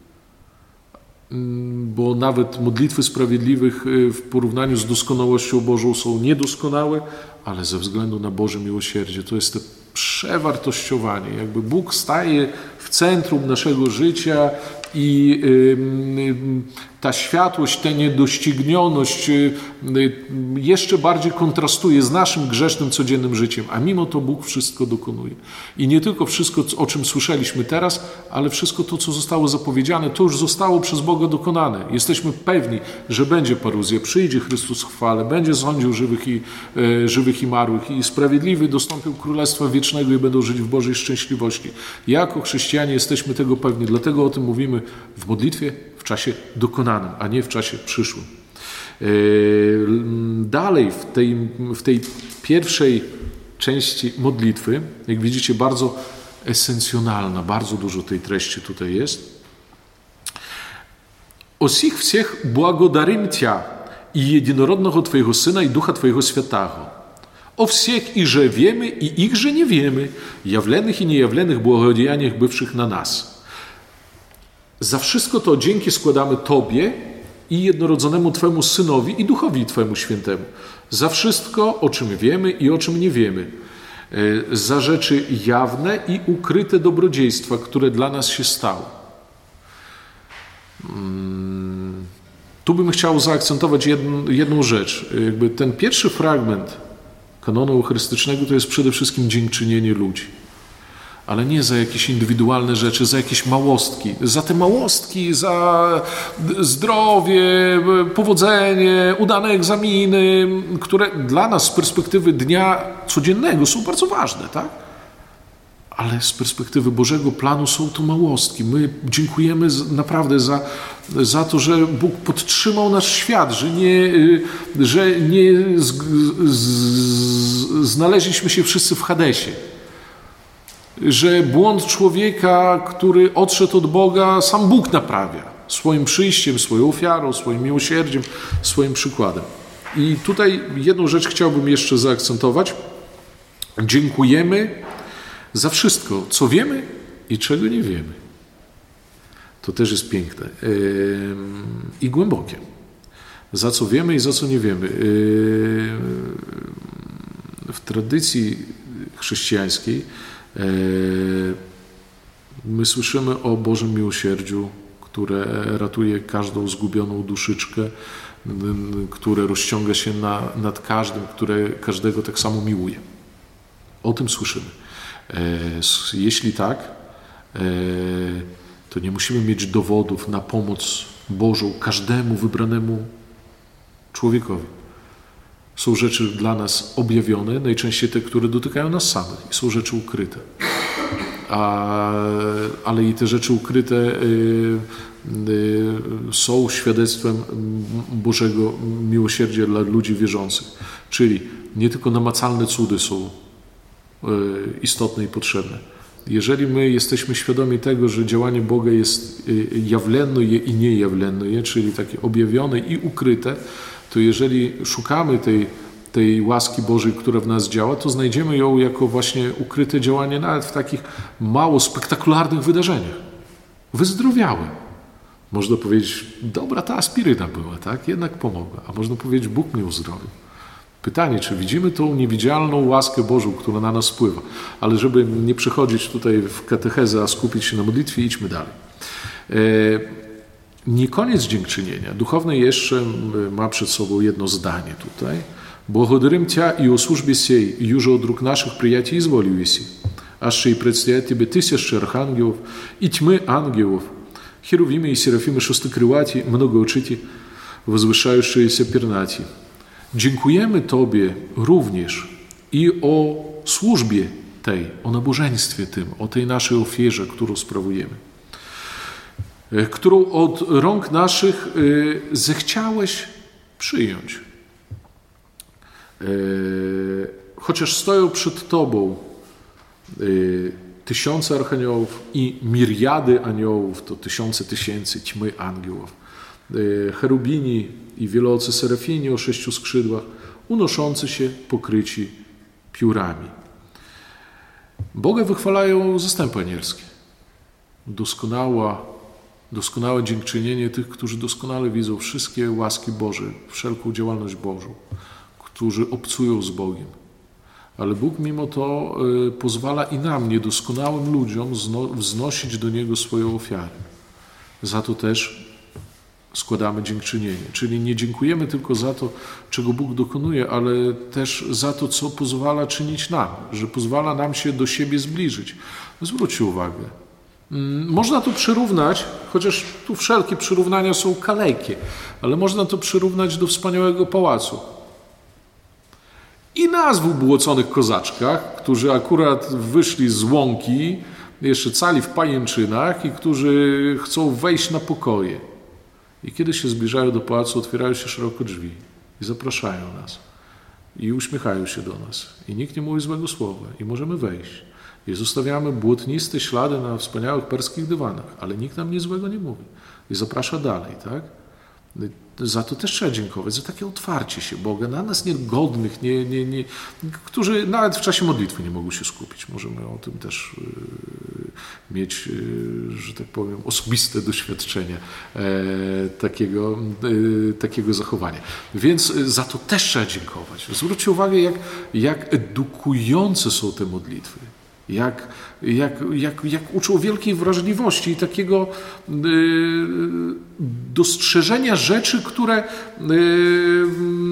B: bo nawet modlitwy sprawiedliwych w porównaniu z doskonałością Bożą są niedoskonałe, ale ze względu na Boże miłosierdzie. To jest to przewartościowanie. Jakby Bóg staje w centrum naszego życia i ta światłość, ta niedoścignioność jeszcze bardziej kontrastuje z naszym grzesznym, codziennym życiem, a mimo to Bóg wszystko dokonuje. I nie tylko wszystko, o czym słyszeliśmy teraz, ale wszystko to, co zostało zapowiedziane, to już zostało przez Boga dokonane. Jesteśmy pewni, że będzie paruzja, przyjdzie Chrystus w chwale, będzie sądził żywych i, e, żywych i marłych i sprawiedliwy dostąpił Królestwa Wiecznego i będą żyć w Bożej szczęśliwości. Jako chrześcijanie jesteśmy tego pewni, dlatego o tym mówimy w modlitwie w czasie dokonanym, a nie w czasie przyszłym. Dalej w tej, w tej pierwszej części modlitwy, jak widzicie, bardzo esencjonalna, bardzo dużo tej treści tutaj jest. O sich всех благодарим Тя и единородного Твоего Сына и Духа Твоего Святаго. O всех и же wiemy, i ich, że nie wiemy, jawionych i niejawionych błogosławieniach bywszych na nas. Za wszystko to dzięki składamy Tobie i jednorodzonemu Twemu Synowi i Duchowi Twemu Świętemu. Za wszystko, o czym wiemy i o czym nie wiemy. Za rzeczy jawne i ukryte dobrodziejstwa, które dla nas się stały. Tu bym chciał zaakcentować jedną, jedną rzecz. Jakby ten pierwszy fragment kanonu eucharystycznego to jest przede wszystkim dziękczynienie ludzi. Ale nie za jakieś indywidualne rzeczy, za jakieś małostki. Za te małostki, za zdrowie, powodzenie, udane egzaminy, które dla nas z perspektywy dnia codziennego są bardzo ważne, tak? Ale z perspektywy Bożego planu są to małostki. My dziękujemy naprawdę za, za to, że Bóg podtrzymał nasz świat, że nie, że nie z, z, znaleźliśmy się wszyscy w Hadesie. Że błąd człowieka, który odszedł od Boga, sam Bóg naprawia. Swoim przyjściem, swoją ofiarą, swoim miłosierdziem, swoim przykładem. I tutaj jedną rzecz chciałbym jeszcze zaakcentować. Dziękujemy za wszystko, co wiemy i czego nie wiemy. To też jest piękne yy, i głębokie. Za co wiemy i za co nie wiemy. Yy, w tradycji chrześcijańskiej yy, my słyszymy o Bożym miłosierdziu, które ratuje każdą zgubioną duszyczkę, yy, które rozciąga się na, nad każdym, które każdego tak samo miłuje. O tym słyszymy. Jeśli tak, to nie musimy mieć dowodów na pomoc Bożą każdemu wybranemu człowiekowi. Są rzeczy dla nas objawione, najczęściej te, które dotykają nas samych, i są rzeczy ukryte. A, ale i te rzeczy ukryte y, y, są świadectwem Bożego miłosierdzia dla ludzi wierzących. Czyli nie tylko namacalne cudy są istotne i potrzebne. Jeżeli my jesteśmy świadomi tego, że działanie Boga jest jawlenne i niejawlenne, czyli takie objawione i ukryte, to jeżeli szukamy tej, tej łaski Bożej, która w nas działa, to znajdziemy ją jako właśnie ukryte działanie nawet w takich mało spektakularnych wydarzeniach. Wyzdrowiałem. Można powiedzieć, dobra ta aspiryna była, tak? Jednak pomogła. A można powiedzieć, Bóg mnie uzdrowił. Pytanie, czy widzimy tą niewidzialną łaskę Bożą, która na nas spływa. Ale żeby nie przechodzić tutaj w katechezę, a skupić się na modlitwie, idźmy dalej. Nie koniec dziękczynienia. Duchowny jeszcze ma przed sobą jedno zdanie tutaj. Благодарим Тя и о службе сей, юже от рук наших приятий изволил еси. Аж и предстоят Тебе тысячи архангелов и тьмы ангелов, херувимы и серафимы шестокрылати, многоочити, возвышающиеся пернати. Dziękujemy Tobie również i o służbie tej, o nabożeństwie tym, o tej naszej ofierze, którą sprawujemy, którą od rąk naszych zechciałeś przyjąć. Chociaż stoją przed Tobą tysiące archaniołów i miriady aniołów, to tysiące tysięcy ćmy aniołów, cherubini i wieloocy serafini o sześciu skrzydłach, unoszący się pokryci piórami. Boga wychwalają zastępy anielskie. Doskonała, doskonałe dziękczynienie tych, którzy doskonale widzą wszystkie łaski Boże, wszelką działalność Bożą, którzy obcują z Bogiem. Ale Bóg mimo to y, pozwala i nam, niedoskonałym ludziom, zno, wznosić do Niego swoją ofiarę. Za to też składamy dziękczynienie. Czyli nie dziękujemy tylko za to, czego Bóg dokonuje, ale też za to, co pozwala czynić nam, że pozwala nam się do siebie zbliżyć. Zwróćcie uwagę. Można to przyrównać, chociaż tu wszelkie przyrównania są kalekie, ale można to przyrównać do wspaniałego pałacu. I nas w ubłoconych kozaczkach, którzy akurat wyszli z łąki, jeszcze cali w pajęczynach i którzy chcą wejść na pokoje. I kiedy się zbliżają do pałacu, otwierają się szeroko drzwi i zapraszają nas. I uśmiechają się do nas. I nikt nie mówi złego słowa. I możemy wejść. I zostawiamy błotniste ślady na wspaniałych perskich dywanach. Ale nikt nam nic złego nie mówi. I zaprasza dalej, tak? Za to też trzeba dziękować, za takie otwarcie się Boga na nas niegodnych, nie, nie, nie, którzy nawet w czasie modlitwy nie mogą się skupić. Możemy o tym też y, mieć, y, że tak powiem, osobiste doświadczenie e, takiego, y, takiego zachowania. Więc za to też trzeba dziękować. Zwróćcie uwagę, jak, jak edukujące są te modlitwy. Jak, jak, jak, jak uczą wielkiej wrażliwości i takiego y, dostrzeżenia rzeczy, które y, y,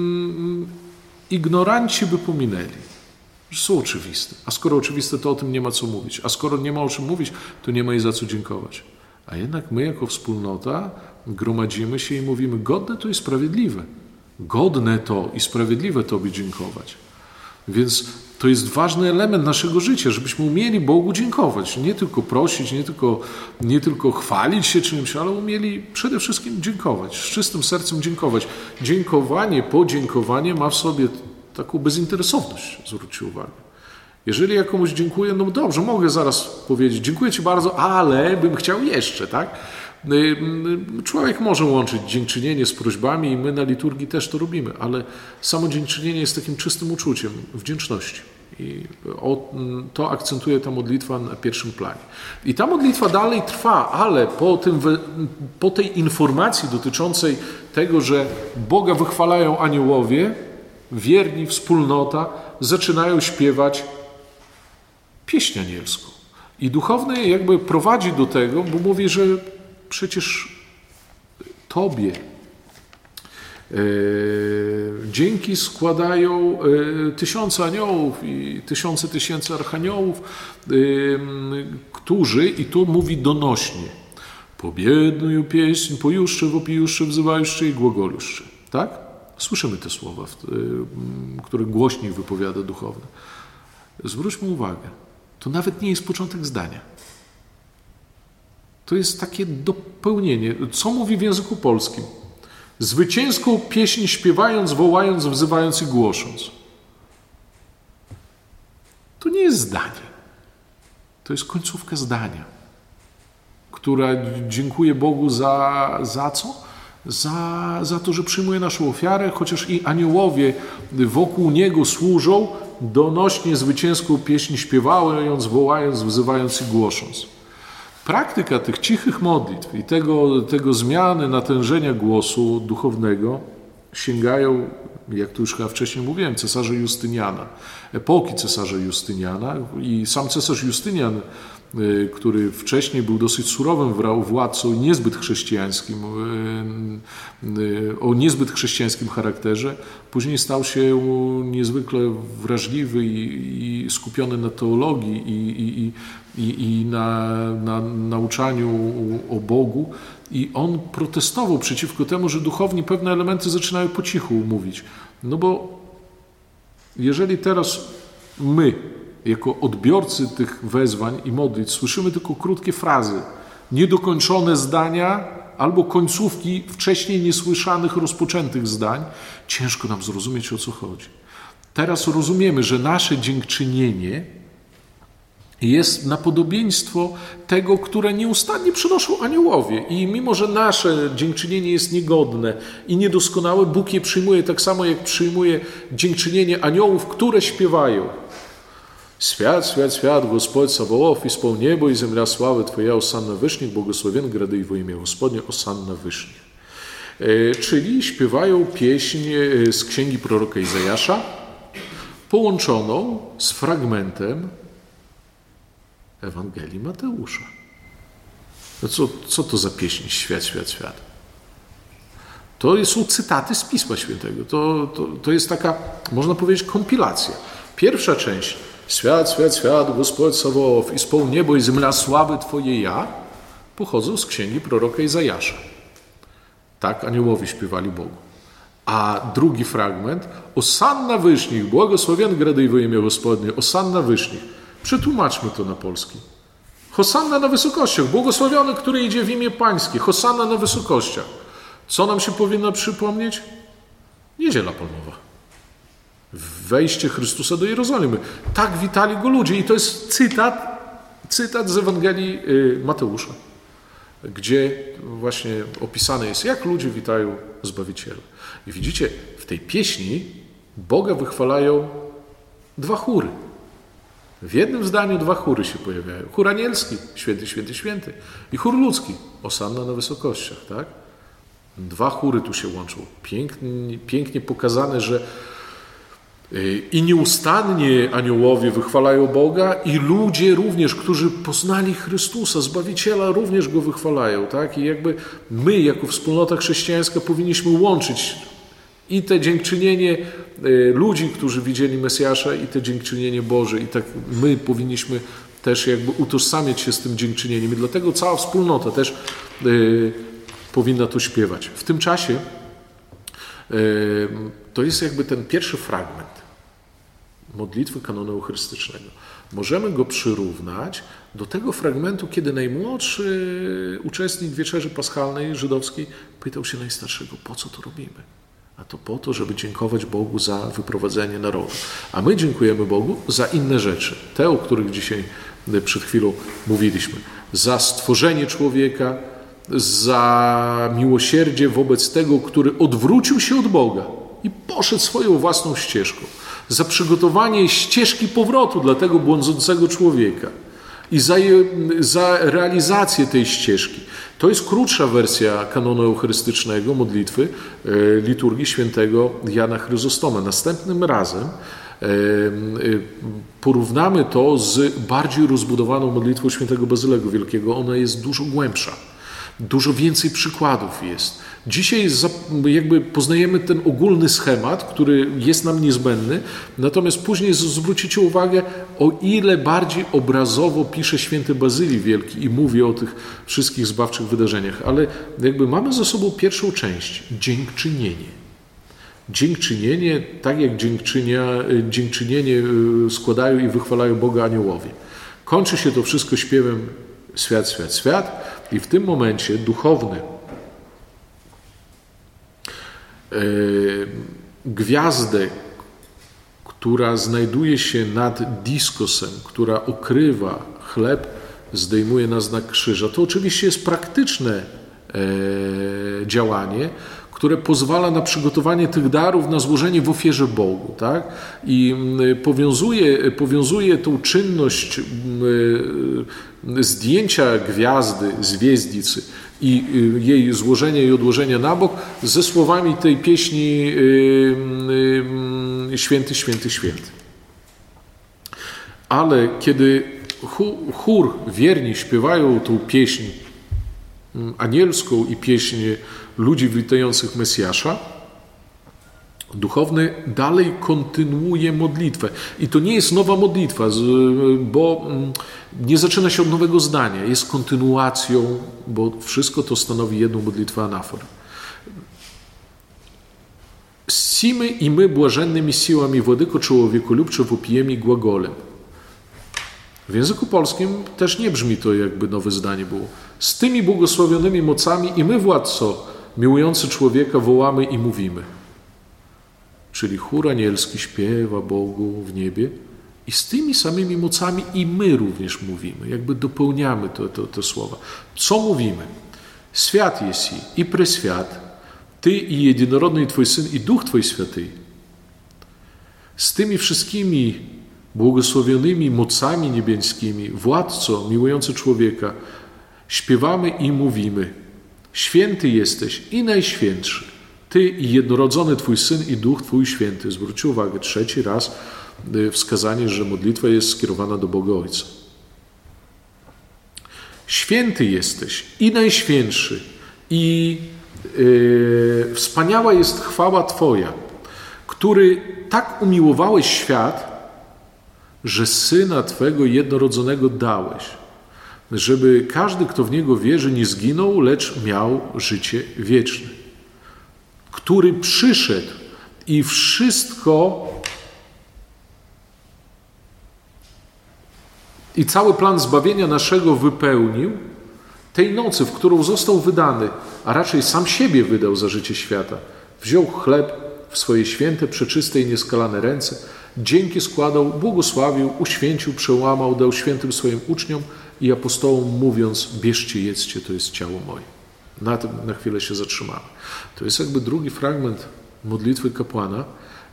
B: ignoranci by pominęli. Że są oczywiste. A skoro oczywiste, to o tym nie ma co mówić. A skoro nie ma o czym mówić, to nie ma i za co dziękować. A jednak my jako wspólnota gromadzimy się i mówimy, godne to i sprawiedliwe. Godne to i sprawiedliwe Tobie dziękować. Więc to jest ważny element naszego życia, żebyśmy umieli Bogu dziękować. Nie tylko prosić, nie tylko, nie tylko chwalić się czymś, ale umieli przede wszystkim dziękować. Z czystym sercem dziękować. Dziękowanie, podziękowanie ma w sobie taką bezinteresowność, zwróćcie uwagę. Jeżeli ja komuś dziękuję, no dobrze, mogę zaraz powiedzieć, dziękuję Ci bardzo, ale bym chciał jeszcze, tak? Człowiek może łączyć dziękczynienie z prośbami i my na liturgii też to robimy, ale samo dziękczynienie jest takim czystym uczuciem wdzięczności. I to akcentuje ta modlitwa na pierwszym planie. I ta modlitwa dalej trwa, ale po, tym, po tej informacji dotyczącej tego, że Boga wychwalają aniołowie, wierni, wspólnota, zaczynają śpiewać pieśń anielską. I duchowny jakby prowadzi do tego, bo mówi, że przecież Tobie e, dzięki składają e, tysiące aniołów i tysiące tysięcy archaniołów, e, którzy, i tu mówi donośnie, pobiednują pieśń, pojuszcze, wopijuszcze, wzywajuszcze i głogoluszcze. Tak? Słyszymy te słowa, w, e, które głośniej wypowiada duchowny. Zwróćmy uwagę, to nawet nie jest początek zdania. To jest takie dopełnienie. Co mówi w języku polskim? Zwycięską pieśń śpiewając, wołając, wzywając i głosząc. To nie jest zdanie. To jest końcówka zdania, która dziękuję Bogu za, za co? Za, za to, że przyjmuje naszą ofiarę, chociaż i aniołowie wokół Niego służą, donośnie zwycięską pieśń śpiewając, wołając, wzywając i głosząc. Praktyka tych cichych modlitw i tego, tego zmiany natężenia głosu duchownego sięgają, jak tu już chyba wcześniej mówiłem, cesarza Justyniana, epoki cesarza Justyniana, i sam cesarz Justynian, który wcześniej był dosyć surowym władcą i niezbyt chrześcijańskim, o niezbyt chrześcijańskim charakterze, później stał się niezwykle wrażliwy i, i skupiony na teologii i, i, i, i na, na nauczaniu o Bogu. I on protestował przeciwko temu, że duchowni pewne elementy zaczynają po cichu mówić. No bo jeżeli teraz my, jako odbiorcy tych wezwań i modlitw, słyszymy tylko krótkie frazy, niedokończone zdania albo końcówki wcześniej niesłyszanych, rozpoczętych zdań, ciężko nam zrozumieć, o co chodzi. Teraz rozumiemy, że nasze dziękczynienie jest na podobieństwo tego, które nieustannie przynoszą aniołowie. I mimo, że nasze dziękczynienie jest niegodne i niedoskonałe, Bóg je przyjmuje tak samo, jak przyjmuje dziękczynienie aniołów, które śpiewają. Świat, świat, świat, Господь Саваоф, исполн небо и земля славы Твоя, осанна Wyżnych, błogosławiony grady i wo imię Gospodnie, osанна Wyżnych. Czyli śpiewają pieśń z księgi proroka Izajasza, połączoną z fragmentem Ewangelii Mateusza. No co, co to za pieśń Świat, świat, świat? To są cytaty z Pisma Świętego. To, to, to jest taka, można powiedzieć, kompilacja. Pierwsza część. Świat, świat, świat, Gospodь Саваоф, исполн niebo i земля sławy Twojej ja, pochodzą z księgi proroka Izajasza. Tak aniołowie śpiewali Bogu. A drugi fragment, osанна Wyżnych, błogosławiony grady i wo imię Gospodnie, osанна Wyżnych. Przetłumaczmy to na polski. Hosanna na wysokościach, błogosławiony, który idzie w imię Pańskie. Hosanna na wysokościach. Co nam się powinno przypomnieć? Niedziela Palmowa. Wejście Chrystusa do Jerozolimy. Tak witali go ludzie. I to jest cytat, cytat z Ewangelii Mateusza, gdzie właśnie opisane jest, jak ludzie witają Zbawiciela. I widzicie, w tej pieśni Boga wychwalają dwa chóry. W jednym zdaniu dwa chóry się pojawiają. Chór anielski, święty, święty, święty. I chór ludzki, osanna na wysokościach. Tak? Dwa chóry tu się łączą. Pięknie, pięknie pokazane, że i nieustannie aniołowie wychwalają Boga i ludzie również, którzy poznali Chrystusa, Zbawiciela, również Go wychwalają. Tak? I jakby my, jako wspólnota chrześcijańska, powinniśmy łączyć i te dziękczynienie ludzi, którzy widzieli Mesjasza, i te dziękczynienie Boże. I tak my powinniśmy też jakby utożsamiać się z tym dziękczynieniem. I dlatego cała wspólnota też y, powinna to śpiewać. W tym czasie y, to jest jakby ten pierwszy fragment modlitwy kanonu eucharystycznego. Możemy go przyrównać do tego fragmentu, kiedy najmłodszy uczestnik wieczerzy paschalnej żydowskiej pytał się najstarszego, po co to robimy? A to po to, żeby dziękować Bogu za wyprowadzenie narodu. A my dziękujemy Bogu za inne rzeczy. Te, o których dzisiaj przed chwilą mówiliśmy. Za stworzenie człowieka, za miłosierdzie wobec tego, który odwrócił się od Boga i poszedł swoją własną ścieżką. Za przygotowanie ścieżki powrotu dla tego błądzącego człowieka. I za, za realizację tej ścieżki. To jest krótsza wersja kanonu eucharystycznego, modlitwy, liturgii świętego Jana Chryzostoma. Następnym razem porównamy to z bardziej rozbudowaną modlitwą świętego Bazylego Wielkiego. Ona jest dużo głębsza. Dużo więcej przykładów jest. Dzisiaj jakby poznajemy ten ogólny schemat, który jest nam niezbędny, natomiast później zwrócicie uwagę, o ile bardziej obrazowo pisze święty Bazylii Wielki i mówi o tych wszystkich zbawczych wydarzeniach. Ale jakby mamy za sobą pierwszą część, dziękczynienie. Dziękczynienie, tak jak dziękczynia, dziękczynienie składają i wychwalają Boga aniołowie. Kończy się to wszystko śpiewem świat, świat, świat i w tym momencie duchowny gwiazdę, która znajduje się nad diskosem, która okrywa chleb, zdejmuje na znak krzyża. To oczywiście jest praktyczne działanie, które pozwala na przygotowanie tych darów, na złożenie w ofierze Bogu. Tak? I powiązuje, powiązuje tą czynność zdjęcia gwiazdy, zwieździcy i jej złożenia i odłożenia na bok ze słowami tej pieśni Święty, Święty, Święty. Ale kiedy chór wierni śpiewają tą pieśń anielską i pieśń ludzi witających Mesjasza, duchowny dalej kontynuuje modlitwę. I to nie jest nowa modlitwa, bo nie zaczyna się od nowego zdania. Jest kontynuacją, bo wszystko to stanowi jedną modlitwę anafor. Simy i my błażennymi siłami Władyko człowiekolubcze wopijemy głagolem. W języku polskim też nie brzmi to, jakby nowe zdanie było. Z tymi błogosławionymi mocami i my, władco, miłujący człowieka, wołamy i mówimy. Czyli chór anielski śpiewa Bogu w niebie, I z tymi samymi mocami i my również mówimy, jakby dopełniamy to, to, to słowa. Co mówimy? Świat jest i preświat, Ty i jedynorodny Twój Syn i Duch Twój Święty. Z tymi wszystkimi błogosławionymi mocami niebieskimi, władco miłujący człowieka, śpiewamy i mówimy: Święty jesteś i najświętszy, Ty i jednorodzony Twój Syn i Duch Twój Święty. Zwróćcie uwagę, trzeci raz wskazanie, że modlitwa jest skierowana do Boga Ojca. Święty jesteś i najświętszy i yy, wspaniała jest chwała Twoja, który tak umiłowałeś świat, że Syna Twego jednorodzonego dałeś, żeby każdy, kto w Niego wierzy, nie zginął, lecz miał życie wieczne. Który przyszedł i wszystko i cały plan zbawienia naszego wypełnił tej nocy, w którą został wydany, a raczej sam siebie wydał za życie świata. Wziął chleb w swoje święte, przeczyste i nieskalane ręce, dzięki składał, błogosławił, uświęcił, przełamał, dał świętym swoim uczniom i apostołom, mówiąc: bierzcie, jedzcie, to jest ciało moje. Na tym na chwilę się zatrzymamy. To jest jakby drugi fragment modlitwy kapłana.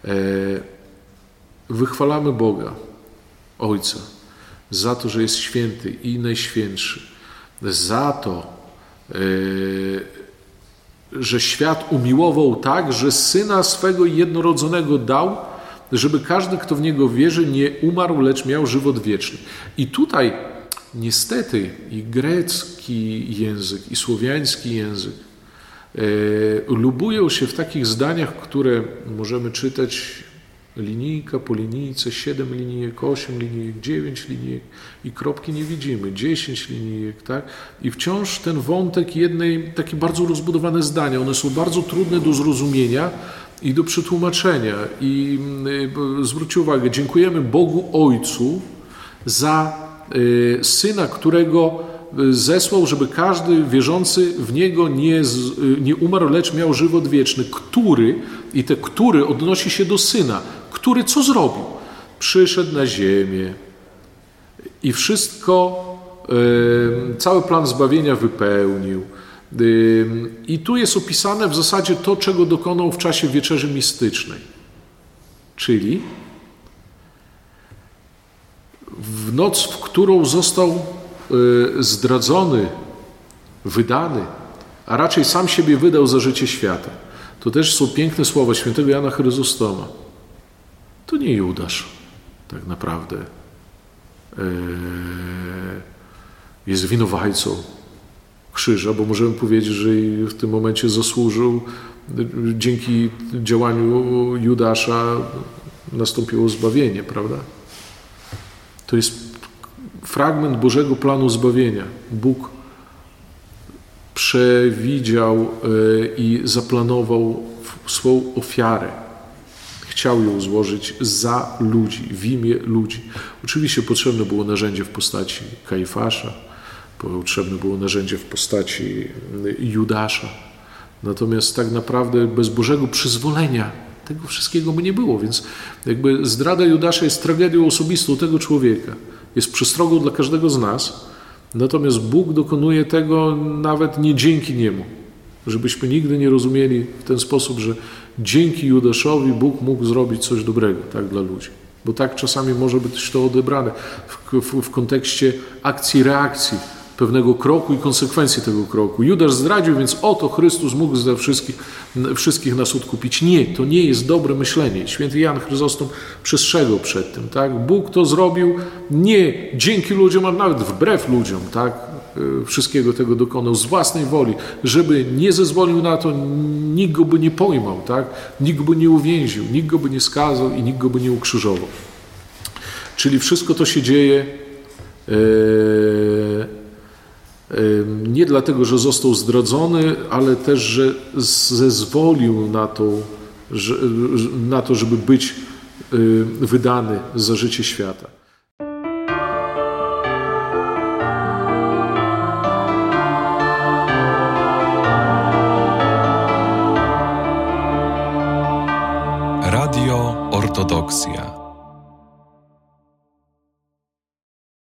B: Wychwalamy Boga, Ojca, za to, że jest święty i najświętszy, za to, że świat umiłował tak, że Syna swego jednorodzonego dał, żeby każdy, kto w Niego wierzy, nie umarł, lecz miał żywot wieczny. I tutaj niestety i grecki język, i słowiański język e, lubują się w takich zdaniach, które możemy czytać linijka po linijce, siedem linijek, osiem linijek, dziewięć linijek i kropki nie widzimy, dziesięć linijek, tak? I wciąż ten wątek jednej, takie bardzo rozbudowane zdania, one są bardzo trudne do zrozumienia i do przetłumaczenia. I y, zwróćcie uwagę, dziękujemy Bogu Ojcu za y, Syna, którego zesłał, żeby każdy wierzący w Niego nie, nie umarł, lecz miał żywot wieczny. Który, i te który odnosi się do Syna, który co zrobił? Przyszedł na ziemię i wszystko, y, cały plan zbawienia wypełnił. Y, I tu jest opisane w zasadzie to, czego dokonał w czasie wieczerzy mistycznej. Czyli w noc, w którą został zdradzony, wydany, a raczej sam siebie wydał za życie świata. To też są piękne słowa świętego Jana Chryzostoma. To nie Judasz tak naprawdę jest winowajcą krzyża, bo możemy powiedzieć, że w tym momencie zasłużył, dzięki działaniu Judasza nastąpiło zbawienie, prawda? To jest fragment Bożego planu zbawienia. Bóg przewidział i zaplanował swą ofiarę. Chciał ją złożyć za ludzi, w imię ludzi. Oczywiście potrzebne było narzędzie w postaci Kajfasza, potrzebne było narzędzie w postaci Judasza. Natomiast tak naprawdę bez Bożego przyzwolenia tego wszystkiego by nie było. Więc jakby zdrada Judasza jest tragedią osobistą tego człowieka. Jest przestrogą dla każdego z nas, natomiast Bóg dokonuje tego nawet nie dzięki Niemu. Żebyśmy nigdy nie rozumieli w ten sposób, że dzięki Judaszowi Bóg mógł zrobić coś dobrego, tak, dla ludzi. Bo tak czasami może być to odebrane w, w, w kontekście akcji-reakcji, pewnego kroku i konsekwencji tego kroku. Judasz zdradził, więc oto Chrystus mógł za wszystkich, wszystkich nas odkupić. Nie, to nie jest dobre myślenie. Święty Jan Chryzostom przestrzegał przed tym. Tak? Bóg to zrobił nie dzięki ludziom, a nawet wbrew ludziom. Tak? Wszystkiego tego dokonał z własnej woli, żeby nie zezwolił na to, nikt go by nie pojmał, tak? Nikt by nie uwięził, nikt go by nie skazał i nikt go by nie ukrzyżował. Czyli wszystko to się dzieje Yy, nie dlatego, że został zdradzony, ale też, że zezwolił na to, że, na to, żeby być wydany za życie świata.
A: Radio Ortodoksja.